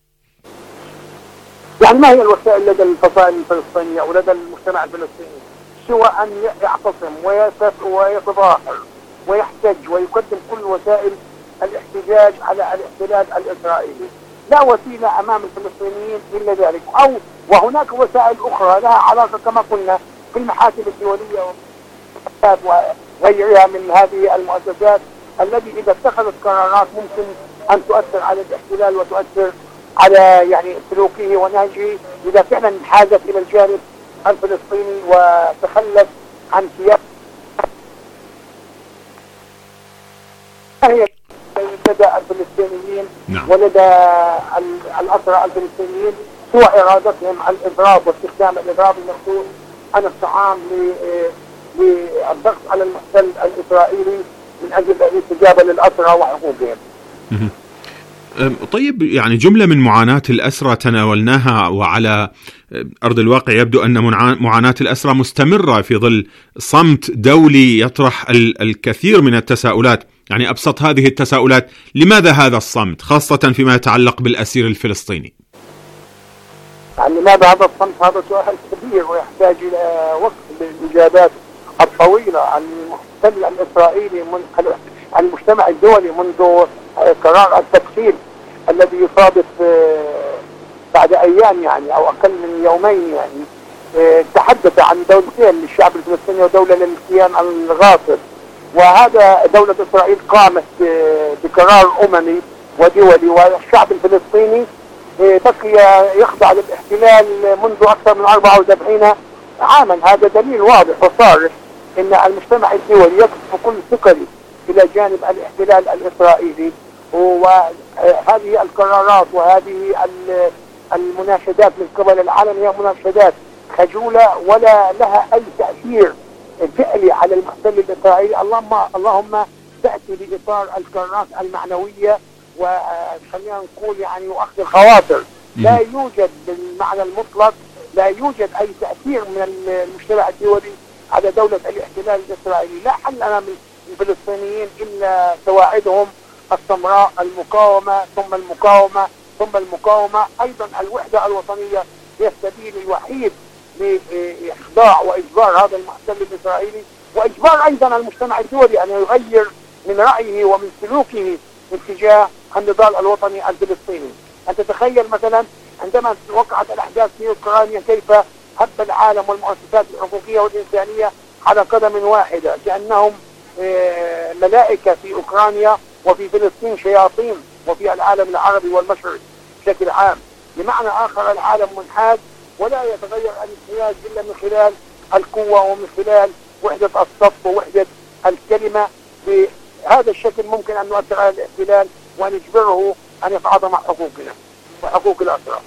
يعني ما هي الوسائل لدى الفصائل الفلسطينية أو لدى المجتمع الفلسطيني سوى أن يعتصم ويتظاهر ويحتج ويقدم كل وسائل الاحتجاج على الاحتلال الإسرائيلي؟ لا وسيلة أمام الفلسطينيين إلا ذلك، أو وهناك وسائل أخرى لها علاقة كما قلنا بالمحاكم الدولية وغيرها من هذه المؤسسات التي إذا اتخذت قرارات ممكن أن تؤثر على الاحتلال وتؤثر على يعني سلوكه ونهجه إذا فعلا حازت إلى الجانب الفلسطيني وتخلت عن سياسة هي لدى الفلسطينيين ولدى الأسرى الفلسطينيين سوى إرادتهم الإضراب واستخدام الإضراب المخصوص عن الطعام للضغط على المحتل الإسرائيلي من أجل الاستجابة للأسرى وحقوقهم. طيب، يعني جملة من معاناة الأسرى تناولناها، وعلى أرض الواقع يبدو أن معاناة الأسرى مستمرة في ظل صمت دولي يطرح الكثير من التساؤلات. يعني أبسط هذه التساؤلات: لماذا هذا الصمت، خاصة فيما يتعلق بالأسير الفلسطيني؟ يعني لماذا هذا الصمت؟ هذا سؤال كبير ويحتاج إلى وقت للإجابات الطويلة. المحتل الإسرائيلي من المجتمع الدولي منذ قرار التكفير الذي يصادف بعد أيام يعني أو أقل من يومين يعني تحدث عن دولتين للشعب الفلسطيني ودولة للكيان الغاصب، وهذا دولة إسرائيل قامت بقرار أممي ودولي، والشعب الفلسطيني بقي يخضع للاحتلال منذ أكثر من أربعة وسبعين عاما. هذا دليل واضح وصارح أن المجتمع الدولي يقف كل ثقله إلى جانب الاحتلال الإسرائيلي، وهذه القرارات وهذه المناشدات من قبل العالم هي مناشدات خجولة ولا لها أي تأثير فعلي على المحتل الإسرائيلي. اللهم اللهم تأتي بإطار القرارات المعنوية وخلينا نقول يعني وأخذ الخواطر. لا يوجد بالمعنى المطلق لا يوجد أي تأثير من المجتمع الدولي على دولة الاحتلال الإسرائيلي. لا حل أمام الفلسطينيين إلا سواعدهم السمراء، المقاومة ثم المقاومة ثم المقاومة. أيضا الوحدة الوطنية هي السبيل الوحيد لإخضاع وإجبار هذا المحتل الإسرائيلي، وإجبار أيضا المجتمع الدولي أن يغير من رأيه ومن سلوكه اتجاه النضال الوطني الفلسطيني. أن تتخيل مثلا عندما وقعت الأحداث في أوكرانيا كيف هب العالم والمؤسسات الحقوقية والإنسانية على قدم واحدة، كأنهم ملائكة في أوكرانيا وفي فلسطين شياطين وفي العالم العربي والمشرق بشكل عام. بمعنى آخر العالم منحاز ولا يتغير الانحياز إلا من خلال القوة ومن خلال وحدة الصف ووحدة الكلمة. بهذا الشكل ممكن أن نؤثر على الاحتلال وأن نجبره أن يتعاطى مع حقوقنا وحقوق الأسرى.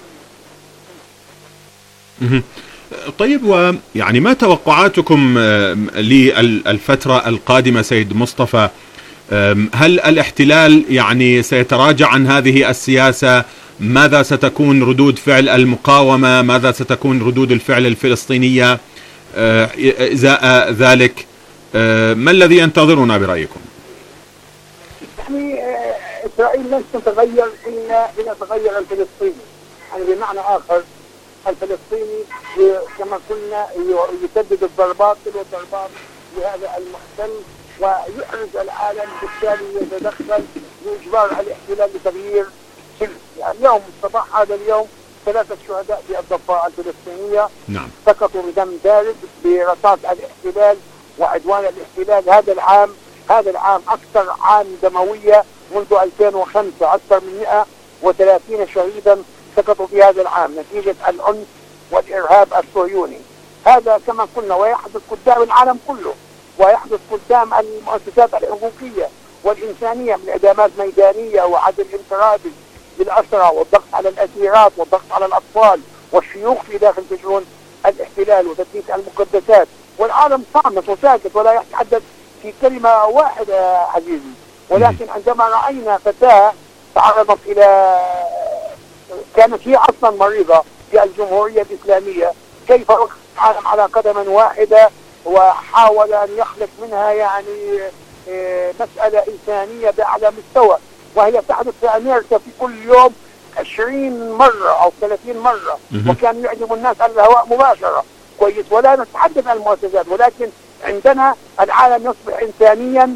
طيب، ويعني ما توقعاتكم للفترة القادمة سيد مصطفى؟ هل الاحتلال يعني سيتراجع عن هذه السياسة؟ ماذا ستكون ردود فعل المقاومة؟ ماذا ستكون ردود الفعل الفلسطينية إزاء ذلك؟ ما الذي ينتظرنا برأيكم؟ يعني إسرائيل لن تتغير إلا إذا تغير الفلسطيني. يعني بمعنى آخر الفلسطيني كما قلنا يسدد الضربات تلو الضربات لهذا المحتل ويحرج العالم، بالتالي يتدخل لإجبار الاحتلال لتغيير سلوك. يعني اليوم صباح هذا اليوم ثلاثة شهداء في الضفة الفلسطينية نعم. سقطوا بدم بارد برصاص الاحتلال وعدوان الاحتلال. هذا العام هذا العام أكثر عام دموية منذ ألفين وخمسة أكثر من مئة وثلاثين شهيدا سقطوا في هذا العام نتيجة العنف والإرهاب الصهيوني. هذا كما قلنا ويحدث قدام العالم كله، ويحدث قدام المؤسسات الحقوقية والإنسانية من إعدامات ميدانية وعدم انفرادي بالأسرى والضغط على الأسيرات والضغط على الأطفال والشيوخ في داخل سجون الاحتلال وتدنيس المقدسات، والعالم صامت وساكت ولا يتحدث في كلمة واحدة عزيزي. ولكن عندما رأينا فتاة تعرضت إلى كانت هي أصلا مريضة في الجمهورية الإسلامية، كيف وقف العالم على قدم واحدة وحاول أن يخلق منها يعني مسألة إنسانية بأعلى مستوى، وهي تحدث في أمريكا في كل يوم عشرين مرة أو ثلاثين مرة، وكان يعلم الناس على الهواء مباشرة كويس. ولا نتحدث عن المؤسسات، ولكن عندنا العالم يصبح إنسانيا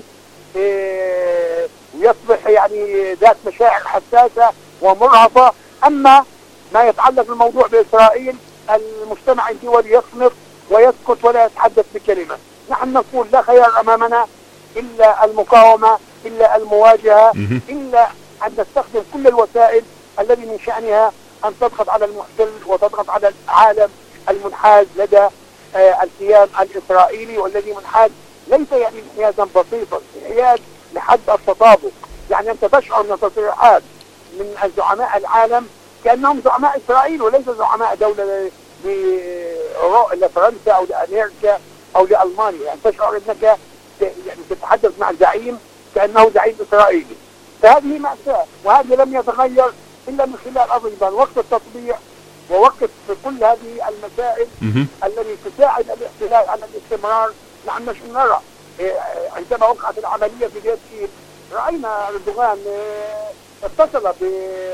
ويصبح يعني ذات مشاعر حساسة ومرهفة. أما ما يتعلق بالموضوع بإسرائيل المجتمع الدولي يصمت ويسكت ولا يتحدث بكلمة. نحن نقول لا خيار أمامنا إلا المقاومة، إلا المواجهة، إلا أن نستخدم كل الوسائل التي من شأنها أن تضغط على المحتل وتضغط على العالم المنحاز لدى آه الكيان الإسرائيلي، والذي منحاز ليس يعني انحيازا بسيطا، انحياز لحد التطابق. يعني أنت تشعر من تصريحات من الزعماء العالم كأنهم زعماء إسرائيل وليس زعماء دولة لفرنسا أو لأمريكا أو لألمانيا. يعني تشعر أنك يعني تتحدث مع زعيم كأنه زعيم إسرائيلي. فهذه مأساة، وهذا لم يتغير إلا من خلال أيضا وقت التطبيع ووقت كل هذه المسائل التي تساعد الاحتلال على الاستمرار. نحن مش نرى عندما وقعت العملية في بيت شيل رأينا أردوغان اتصل ب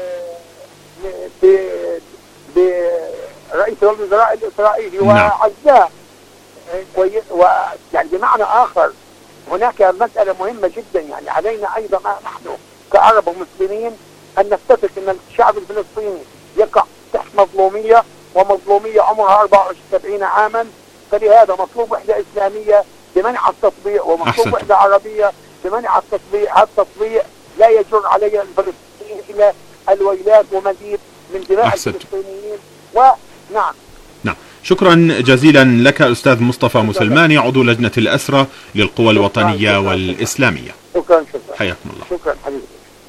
برئيس الوزراء الإسرائيلي وعزاه. ويعني بمعنى آخر هناك مسألة مهمة جدا، يعني علينا أيضا نحن كعرب ومسلمين أن نتفق أن الشعب الفلسطيني يقع تحت مظلومية، ومظلومية عمرها أربعة وسبعين عاما. فلهذا مطلوب وحدة إسلامية بمنع التطبيع، ومطلوب وحدة عربية بمنع التطبيع. هذا التطبيع لا يجر علي الفلسطينيين إلى الويلات ومزيد من دماء الفلسطينيين. ونعم نعم شكرا جزيلا لك أستاذ مصطفى مسلماني، عضو لجنة الأسرة للقوى الوطنية والإسلامية. شكرا شكرا حياكم الله. شكرا حبيبي.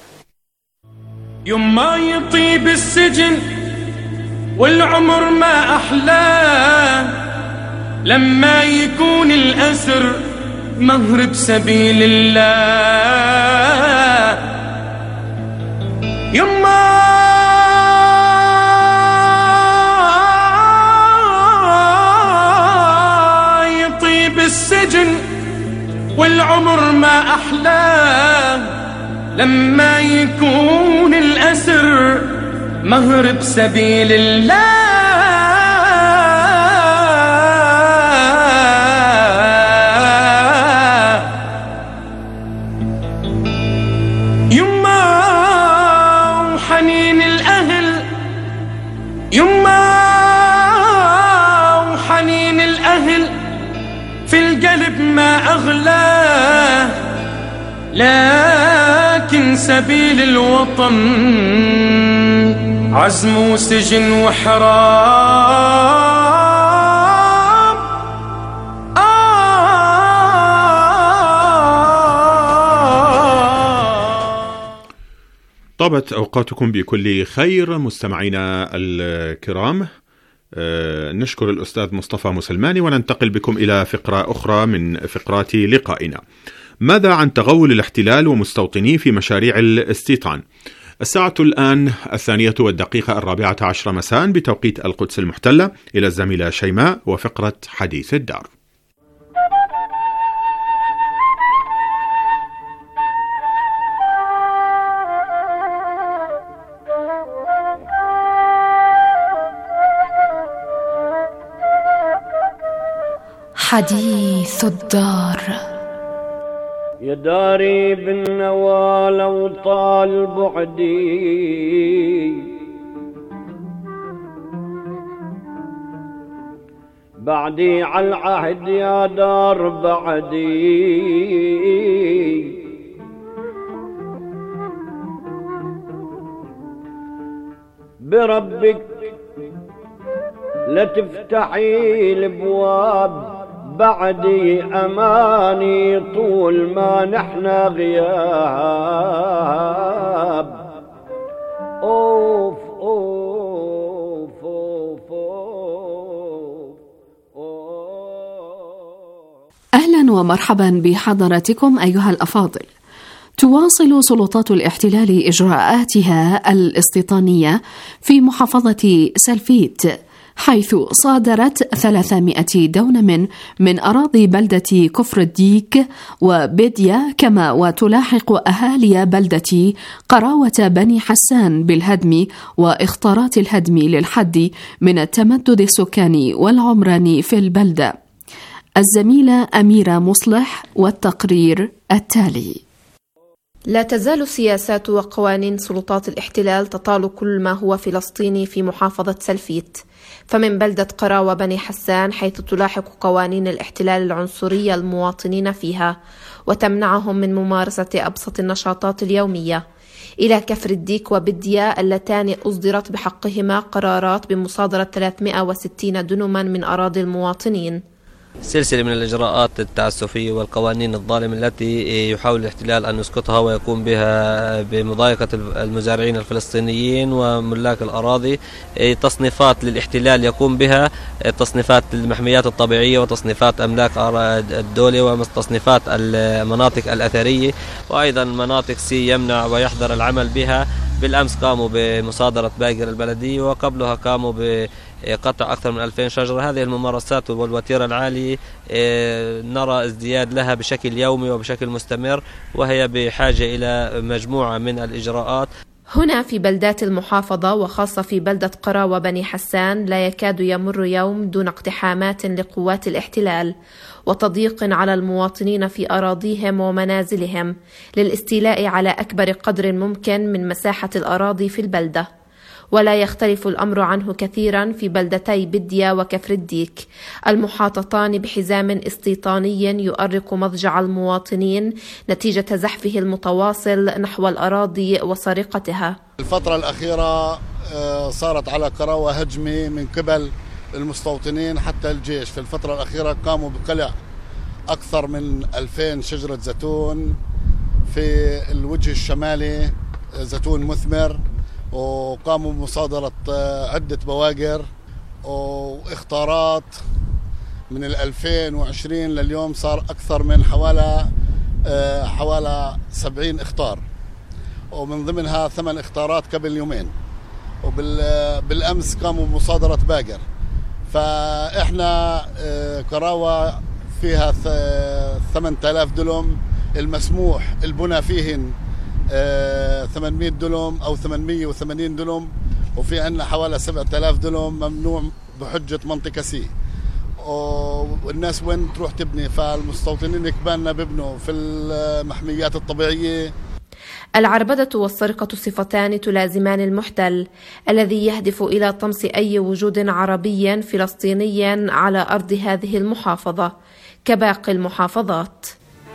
يوم ما يطيب السجن والعمر ما أحلاه، لما يكون الأسر مهر بسبيل الله. يوم ما يطيب السجن والعمر ما أحلاه، لما يكون الأسر مهر بسبيل الله. يما وحنين الأهل، يما وحنين الأهل في القلب ما أغلاه، لكن سبيل الوطن عزم وسجن وحرام. طابت أوقاتكم بكل خير مستمعينا الكرام. أه نشكر الأستاذ مصطفى مسلماني، وننتقل بكم إلى فقرة أخرى من فقرات لقائنا. ماذا عن تغول الاحتلال ومستوطنيه في مشاريع الاستيطان؟ الساعة الآن الثانية والدقيقة الرابعة عشر مساء بتوقيت القدس المحتلة. إلى الزميلة شيماء وفقرة حديث الدار. حديث الدار. يا داري بالنوى لو طال بعدي، بعدي على العهد يا دار بعدي، بربك لا تفتحي الابواب بعدي اماني طول ما نحنا غياب. اوف اوف اوف اوف. اهلا ومرحبا بحضراتكم ايها الافاضل. تواصل سلطات الاحتلال اجراءاتها الاستيطانيه في محافظه سلفيت، حيث صادرت ثلاثمائة دونم من أراضي بلدة كفر الديك وبدية، كما وتلاحق أهالي بلدة قراوة بني حسان بالهدم وإخطارات الهدم للحد من التمدد السكاني والعمراني في البلدة. الزميلة أميرة مصلح والتقرير التالي. لا تزال سياسات وقوانين سلطات الاحتلال تطال كل ما هو فلسطيني في محافظة سلفيت، فمن بلدة قراوة بني حسان حيث تلاحق قوانين الاحتلال العنصرية المواطنين فيها وتمنعهم من ممارسة أبسط النشاطات اليومية، إلى كفر الديك وبدية اللتان أصدرت بحقهما قرارات بمصادرة ثلاثمائة وستين دنما من أراضي المواطنين. سلسلة من الإجراءات التعسفية والقوانين الظالمة التي يحاول الاحتلال أن يسقطها ويقوم بها بمضايقة المزارعين الفلسطينيين وملاك الأراضي. تصنيفات للاحتلال يقوم بها، تصنيفات المحميات الطبيعية وتصنيفات أملاك الدولة وتصنيفات المناطق الأثرية، وأيضا مناطق سي يمنع ويحظر العمل بها. بالأمس قاموا بمصادرة باقر البلدية، وقبلها قاموا بقطع أكثر من ألفين شجرة. هذه الممارسات والوتيرة العالية نرى ازدياد لها بشكل يومي وبشكل مستمر، وهي بحاجة إلى مجموعة من الإجراءات. هنا في بلدات المحافظة وخاصة في بلدة قراوة بني حسان لا يكاد يمر يوم دون اقتحامات لقوات الاحتلال وتضييق على المواطنين في أراضيهم ومنازلهم للاستيلاء على أكبر قدر ممكن من مساحة الأراضي في البلدة. ولا يختلف الأمر عنه كثيرا في بلدتي بدية وكفر الديك المحاطتان بحزام استيطاني يؤرق مضجع المواطنين نتيجة زحفه المتواصل نحو الأراضي وسرقتها. الفترة الأخيرة صارت على قراوة هجمة من قبل المستوطنين حتى الجيش. في الفترة الأخيرة قاموا بقلع أكثر من ألفين شجرة زيتون في الوجه الشمالي، زيتون مثمر، وقاموا بمصادرة عدة بواقر واختارات. من الألفين وعشرين لليوم صار أكثر من حوالي حوالي سبعين اختار، ومن ضمنها ثمان اختارات قبل يومين، وبالأمس قاموا بمصادرة باقر. فإحنا قراوة فيها ثمانية آلاف دلم، المسموح البناء فيهن ثمانمائة دلم أو ثمانمائة وثمانين دلم، وفي عندنا حوالي سبعة آلاف دلم ممنوع بحجة منطقة سي. والناس وين تروح تبني؟ فالمستوطنين كبالنا ببنوا في المحميات الطبيعية. العربدة والسرقة صفتان تلازمان المحتل الذي يهدف إلى طمس أي وجود عربي فلسطيني على أرض هذه المحافظة كباقي المحافظات.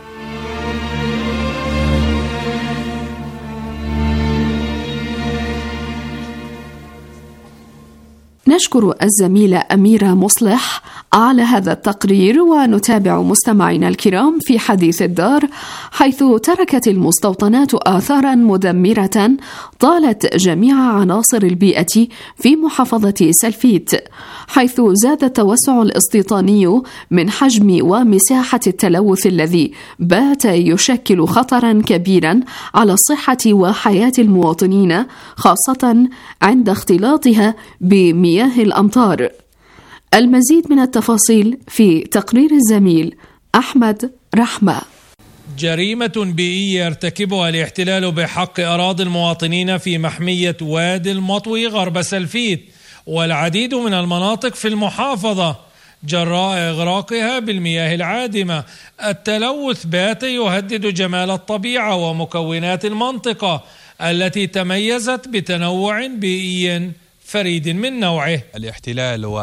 نشكر الزميلة أميرة مصلح على هذا التقرير، ونتابع مستمعينا الكرام في حديث الدار، حيث تركت المستوطنات آثارا مدمرة طالت جميع عناصر البيئة في محافظة سلفيت، حيث زاد التوسع الاستيطاني من حجم ومساحة التلوث الذي بات يشكل خطرا كبيرا على الصحة وحياة المواطنين، خاصة عند اختلاطها بمياه الأمطار. المزيد من التفاصيل في تقرير الزميل أحمد رحمة. جريمة بيئية يرتكبها الاحتلال بحق أراضي المواطنين في محمية وادي المطوي غرب سلفيت والعديد من المناطق في المحافظة جراء إغراقها بالمياه العادمة. التلوث بات يهدد جمال الطبيعة ومكونات المنطقة التي تميزت بتنوع بيئي فريد من نوعه. الاحتلال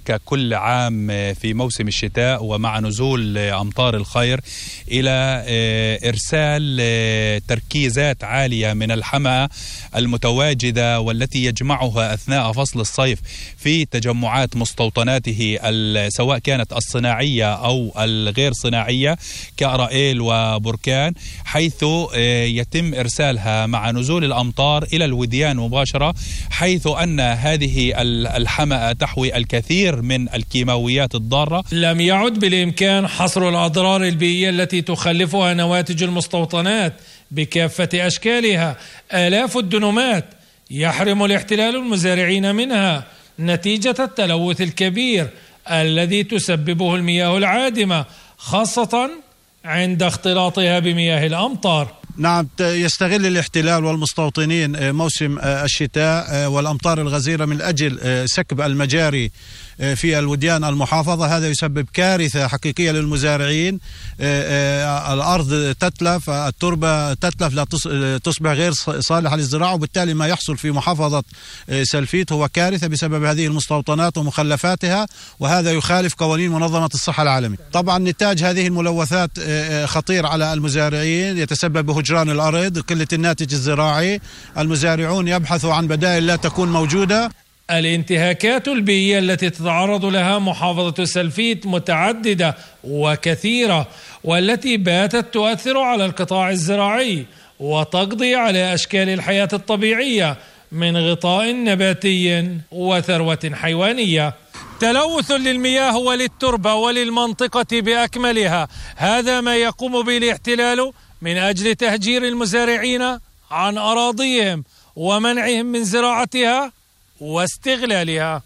ككل عام في موسم الشتاء ومع نزول أمطار الخير إلى إرسال تركيزات عالية من الحمأة المتواجدة والتي يجمعها أثناء فصل الصيف في تجمعات مستوطناته سواء كانت الصناعية أو الغير صناعية كأرائيل وبركان، حيث يتم إرسالها مع نزول الأمطار إلى الوديان مباشرة، حيث أن هذه الحمأة تحوي الكثير من الكيماويات الضارة. لم يعد بالإمكان حصر الأضرار البيئية التي تخلفها نواتج المستوطنات بكافة أشكالها. آلاف الدنومات يحرم الاحتلال المزارعين منها نتيجة التلوث الكبير الذي تسببه المياه العادمة، خاصة عند اختلاطها بمياه الأمطار. نعم، يستغل الاحتلال والمستوطنين موسم الشتاء والأمطار الغزيرة من أجل سكب المجاري في الوديان المحافظة. هذا يسبب كارثة حقيقية للمزارعين. الأرض تتلف، التربة تتلف، لا تصبح غير صالحة للزراعة، وبالتالي ما يحصل في محافظة سلفيت هو كارثة بسبب هذه المستوطنات ومخلفاتها، وهذا يخالف قوانين منظمة الصحة العالمية. طبعا نتاج هذه الملوثات خطير على المزارعين، يتسبب بهجران الأرض، قلة الناتج الزراعي. المزارعون يبحثوا عن بدائل لا تكون موجودة. الانتهاكات البيئية التي تتعرض لها محافظة سلفيت متعددة وكثيرة، والتي باتت تؤثر على القطاع الزراعي وتقضي على أشكال الحياة الطبيعية من غطاء نباتي وثروة حيوانية. تلوث للمياه وللتربة وللمنطقة بأكملها، هذا ما يقوم به الاحتلال من أجل تهجير المزارعين عن أراضيهم ومنعهم من زراعتها واستغلالها.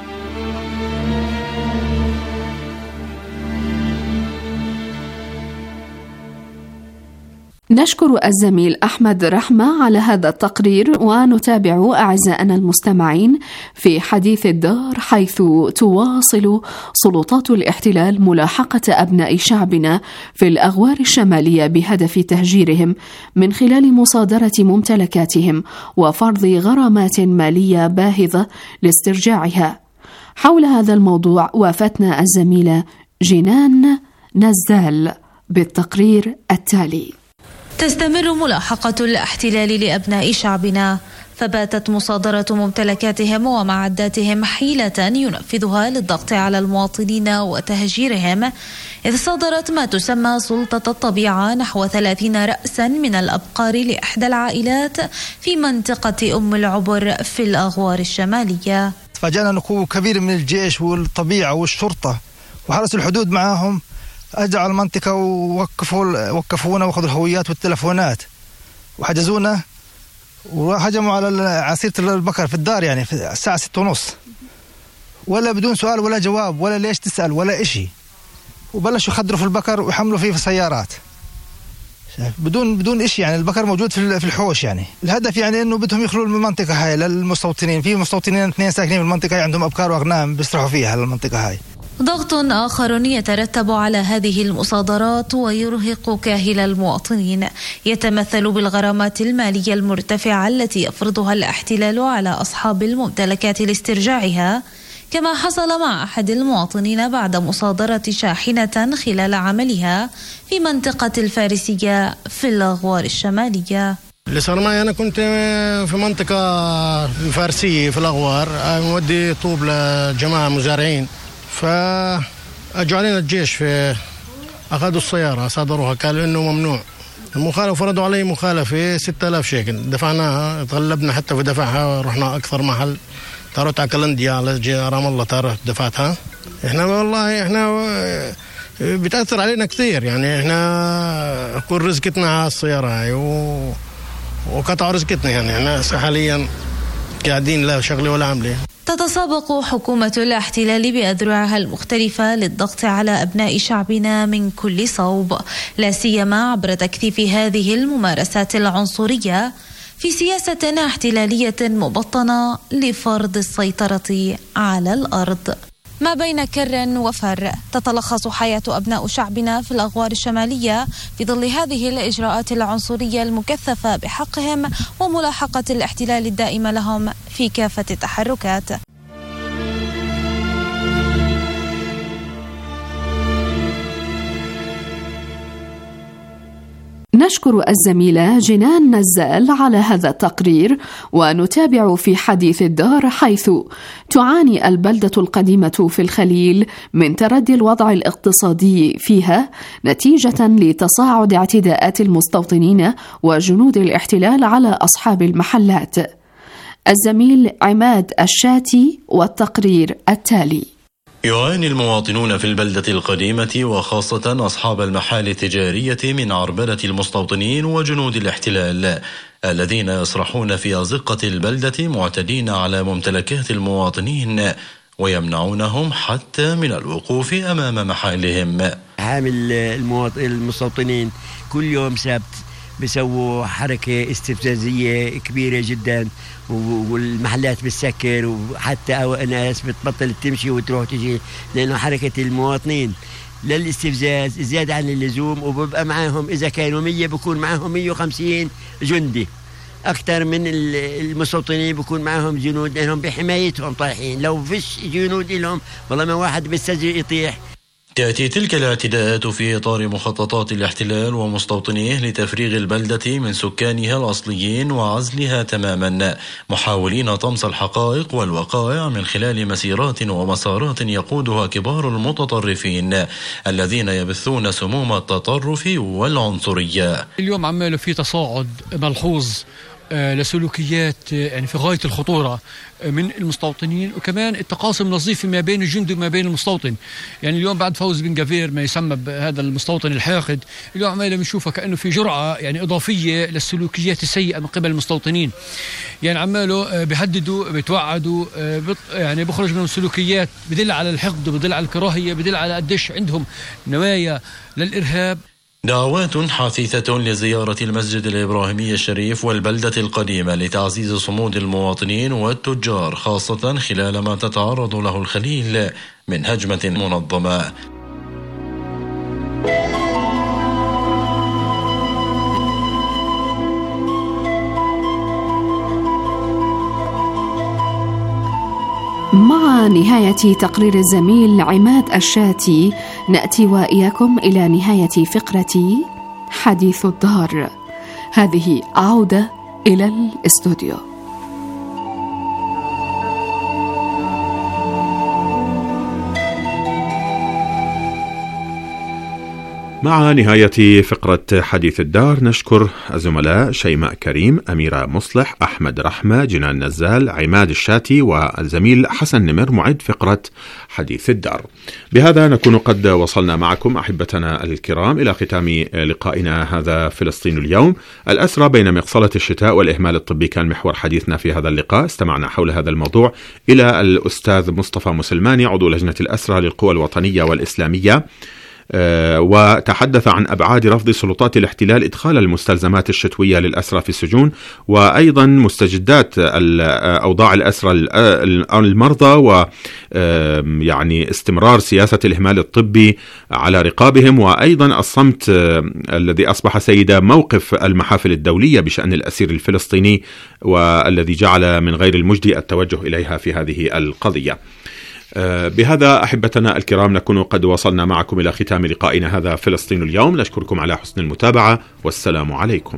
نشكر الزميل أحمد رحمة على هذا التقرير، ونتابع أعزائنا المستمعين في حديث الدار، حيث تواصل سلطات الاحتلال ملاحقة أبناء شعبنا في الأغوار الشمالية بهدف تهجيرهم من خلال مصادرة ممتلكاتهم وفرض غرامات مالية باهظة لاسترجاعها. حول هذا الموضوع وافتنا الزميلة جنان نزال بالتقرير التالي. تستمر ملاحقة الاحتلال لأبناء شعبنا، فباتت مصادرة ممتلكاتهم ومعداتهم حيلة ينفذها للضغط على المواطنين وتهجيرهم، إذ صدرت ما تسمى سلطة الطبيعة نحو ثلاثين رأسا من الأبقار لإحدى العائلات في منطقة أم العبر في الأغوار الشمالية. فجاءنا نقوة كبير من الجيش والطبيعة والشرطة وحرس الحدود معهم، أجوا على المنطقة ووقفوا وقفونا وأخذوا الهويات والتلفونات وحجزونا وهجموا على عصيرة البقر في الدار، يعني في الساعة ستة ونص، ولا بدون سؤال ولا جواب ولا ليش تسأل ولا إشي، وبلشوا يخدروا في البقر ويحملوا فيه في السيارات بدون بدون إشي. يعني البقر موجود في في الحوش. يعني الهدف يعني إنه بدهم يخلوا المنطقة هاي للمستوطنين. في مستوطنين اثنين ساكنين في المنطقة هاي عندهم أبقار وأغنام بيسرحوا فيها المنطقة هاي. ضغط آخر يترتب على هذه المصادرات ويرهق كاهل المواطنين يتمثل بالغرامات المالية المرتفعة التي يفرضها الاحتلال على أصحاب الممتلكات لاسترجاعها، كما حصل مع أحد المواطنين بعد مصادرة شاحنة خلال عملها في منطقة الفارسية في الأغوار الشمالية. اللي صار معي أنا كنت في منطقة الفارسية في الأغوار، مودي طوب لجماعة مزارعين، فأجوا علينا الجيش، في أخذوا السيارة صادروها، قالوا إنه ممنوع المخالفة، فرضوا علي مخالفة ستة آلاف شيكل، دفعناها، تغلبنا حتى في دفعها، رحنا أكثر محل، طارت على كلنديا على رام الله طارت دفعتها. إحنا والله إحنا بتأثر علينا كثير، يعني إحنا كل رزقتنا على السيارة هاي و... وقطعوا رزقتنا، يعني إحنا حاليا قاعدين لا شغلة ولا عملة. تتسابق حكومة الاحتلال بأذرعها المختلفة للضغط على أبناء شعبنا من كل صوب، لا سيما عبر تكثيف هذه الممارسات العنصرية في سياسة احتلالية مبطنة لفرض السيطرة على الأرض. ما بين كر وفر تتلخص حياة أبناء شعبنا في الأغوار الشمالية في ظل هذه الإجراءات العنصرية المكثفة بحقهم وملاحقة الاحتلال الدائم لهم في كافة التحركات. نشكر الزميلة جنان نزال على هذا التقرير، ونتابع في حديث الدار حيث تعاني البلدة القديمة في الخليل من تردي الوضع الاقتصادي فيها نتيجة لتصاعد اعتداءات المستوطنين وجنود الاحتلال على أصحاب المحلات. الزميل عماد الشاتي والتقرير التالي. يعاني المواطنون في البلدة القديمة وخاصة أصحاب المحال التجارية من عربدة المستوطنين وجنود الاحتلال الذين يصرحون في أزقة البلدة معتدين على ممتلكات المواطنين ويمنعونهم حتى من الوقوف أمام محالهم. عامل المستوطنين كل يوم سبت بيسووا حركة استفزازية كبيرة جدا، والمحلات بتسكر، وحتى ناس بتبطل تمشي وتروح تجي، لأنه حركة المواطنين للاستفزاز زيادة عن اللزوم، وببقى معاهم إذا كانوا مية بكون معاهم مية وخمسين جندي أكثر من المستوطنين، بكون معاهم جنود لأنهم بحمايتهم طايحين. لو فيش جنود لهم والله ما واحد بالسجل يطيح. تأتي تلك الاعتداءات في إطار مخططات الاحتلال ومستوطنيه لتفريغ البلدة من سكانها الأصليين وعزلها تماما، محاولين طمس الحقائق والوقائع من خلال مسيرات ومسارات يقودها كبار المتطرفين الذين يبثون سموم التطرف والعنصرية. اليوم عماله في تصاعد ملحوظ لسلوكيات يعني في غاية الخطورة من المستوطنين، وكمان التقاسم نظيف ما بين الجندي وما بين المستوطن. يعني اليوم بعد فوز بن جفير ما يسمى بهذا المستوطن الحاقد، اليوم عماله بنشوفها كأنه في جرعة يعني إضافية للسلوكيات السيئة من قبل المستوطنين. يعني عماله بيهددوا بيتوعدوا يعني بخرج منهم سلوكيات بدل على الحقد وبدل على الكراهية، بدل على قديش عندهم نوايا للإرهاب. دعوات حثيثة لزيارة المسجد الإبراهيمي الشريف والبلدة القديمة لتعزيز صمود المواطنين والتجار، خاصة خلال ما تتعرض له الخليل من هجمة منظمة. مع نهاية تقرير الزميل عماد الشاتي نأتي وإياكم إلى نهاية فقرة حديث الدار. هذه عودة إلى الاستوديو. مع نهاية فقرة حديث الدار نشكر الزملاء شيماء كريم، أميرة مصلح، أحمد رحمة، جنان نزال، عماد الشاتي، والزميل حسن نمر معد فقرة حديث الدار. بهذا نكون قد وصلنا معكم أحبتنا الكرام إلى ختام لقائنا هذا فلسطين اليوم. الأسرى بين مقصلة الشتاء والإهمال الطبي كان محور حديثنا في هذا اللقاء. استمعنا حول هذا الموضوع إلى الأستاذ مصطفى مسلماني عضو لجنة الأسرى للقوى الوطنية والإسلامية، وتحدث عن أبعاد رفض سلطات الاحتلال إدخال المستلزمات الشتوية للأسرى في السجون، وأيضا مستجدات أوضاع الأسرى المرضى، ويعني استمرار سياسة الإهمال الطبي على رقابهم، وأيضا الصمت الذي أصبح سيد موقف المحافل الدولية بشأن الأسير الفلسطيني، والذي جعل من غير المجدي التوجه إليها في هذه القضية. بهذا أحبتنا الكرام نكون قد وصلنا معكم إلى ختام لقائنا هذا فلسطين اليوم. نشكركم على حسن المتابعة، والسلام عليكم.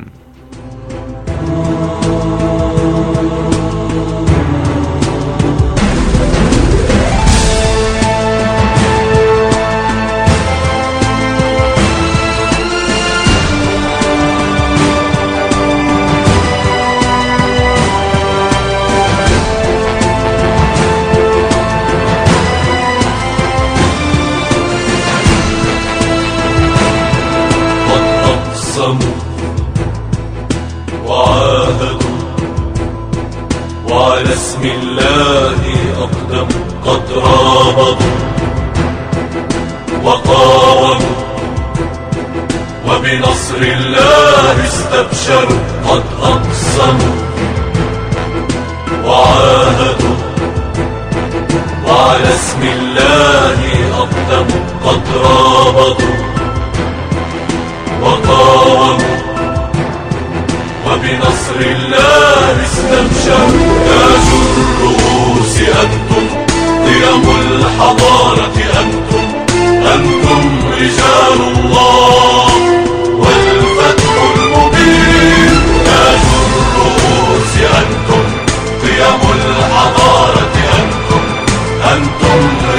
وعاهدوا وعلى اسم الله أقدموا، قد رابطوا وقاوموا وبنصر الله استبشروا، قد أقسموا وعاهدوا وعلى اسم الله أقدموا، قد رابطوا وقاوموا وبنصر الله استبشروا. تاج الرؤوس أنتم، قيم الحضارة أنتم، أنتم رجال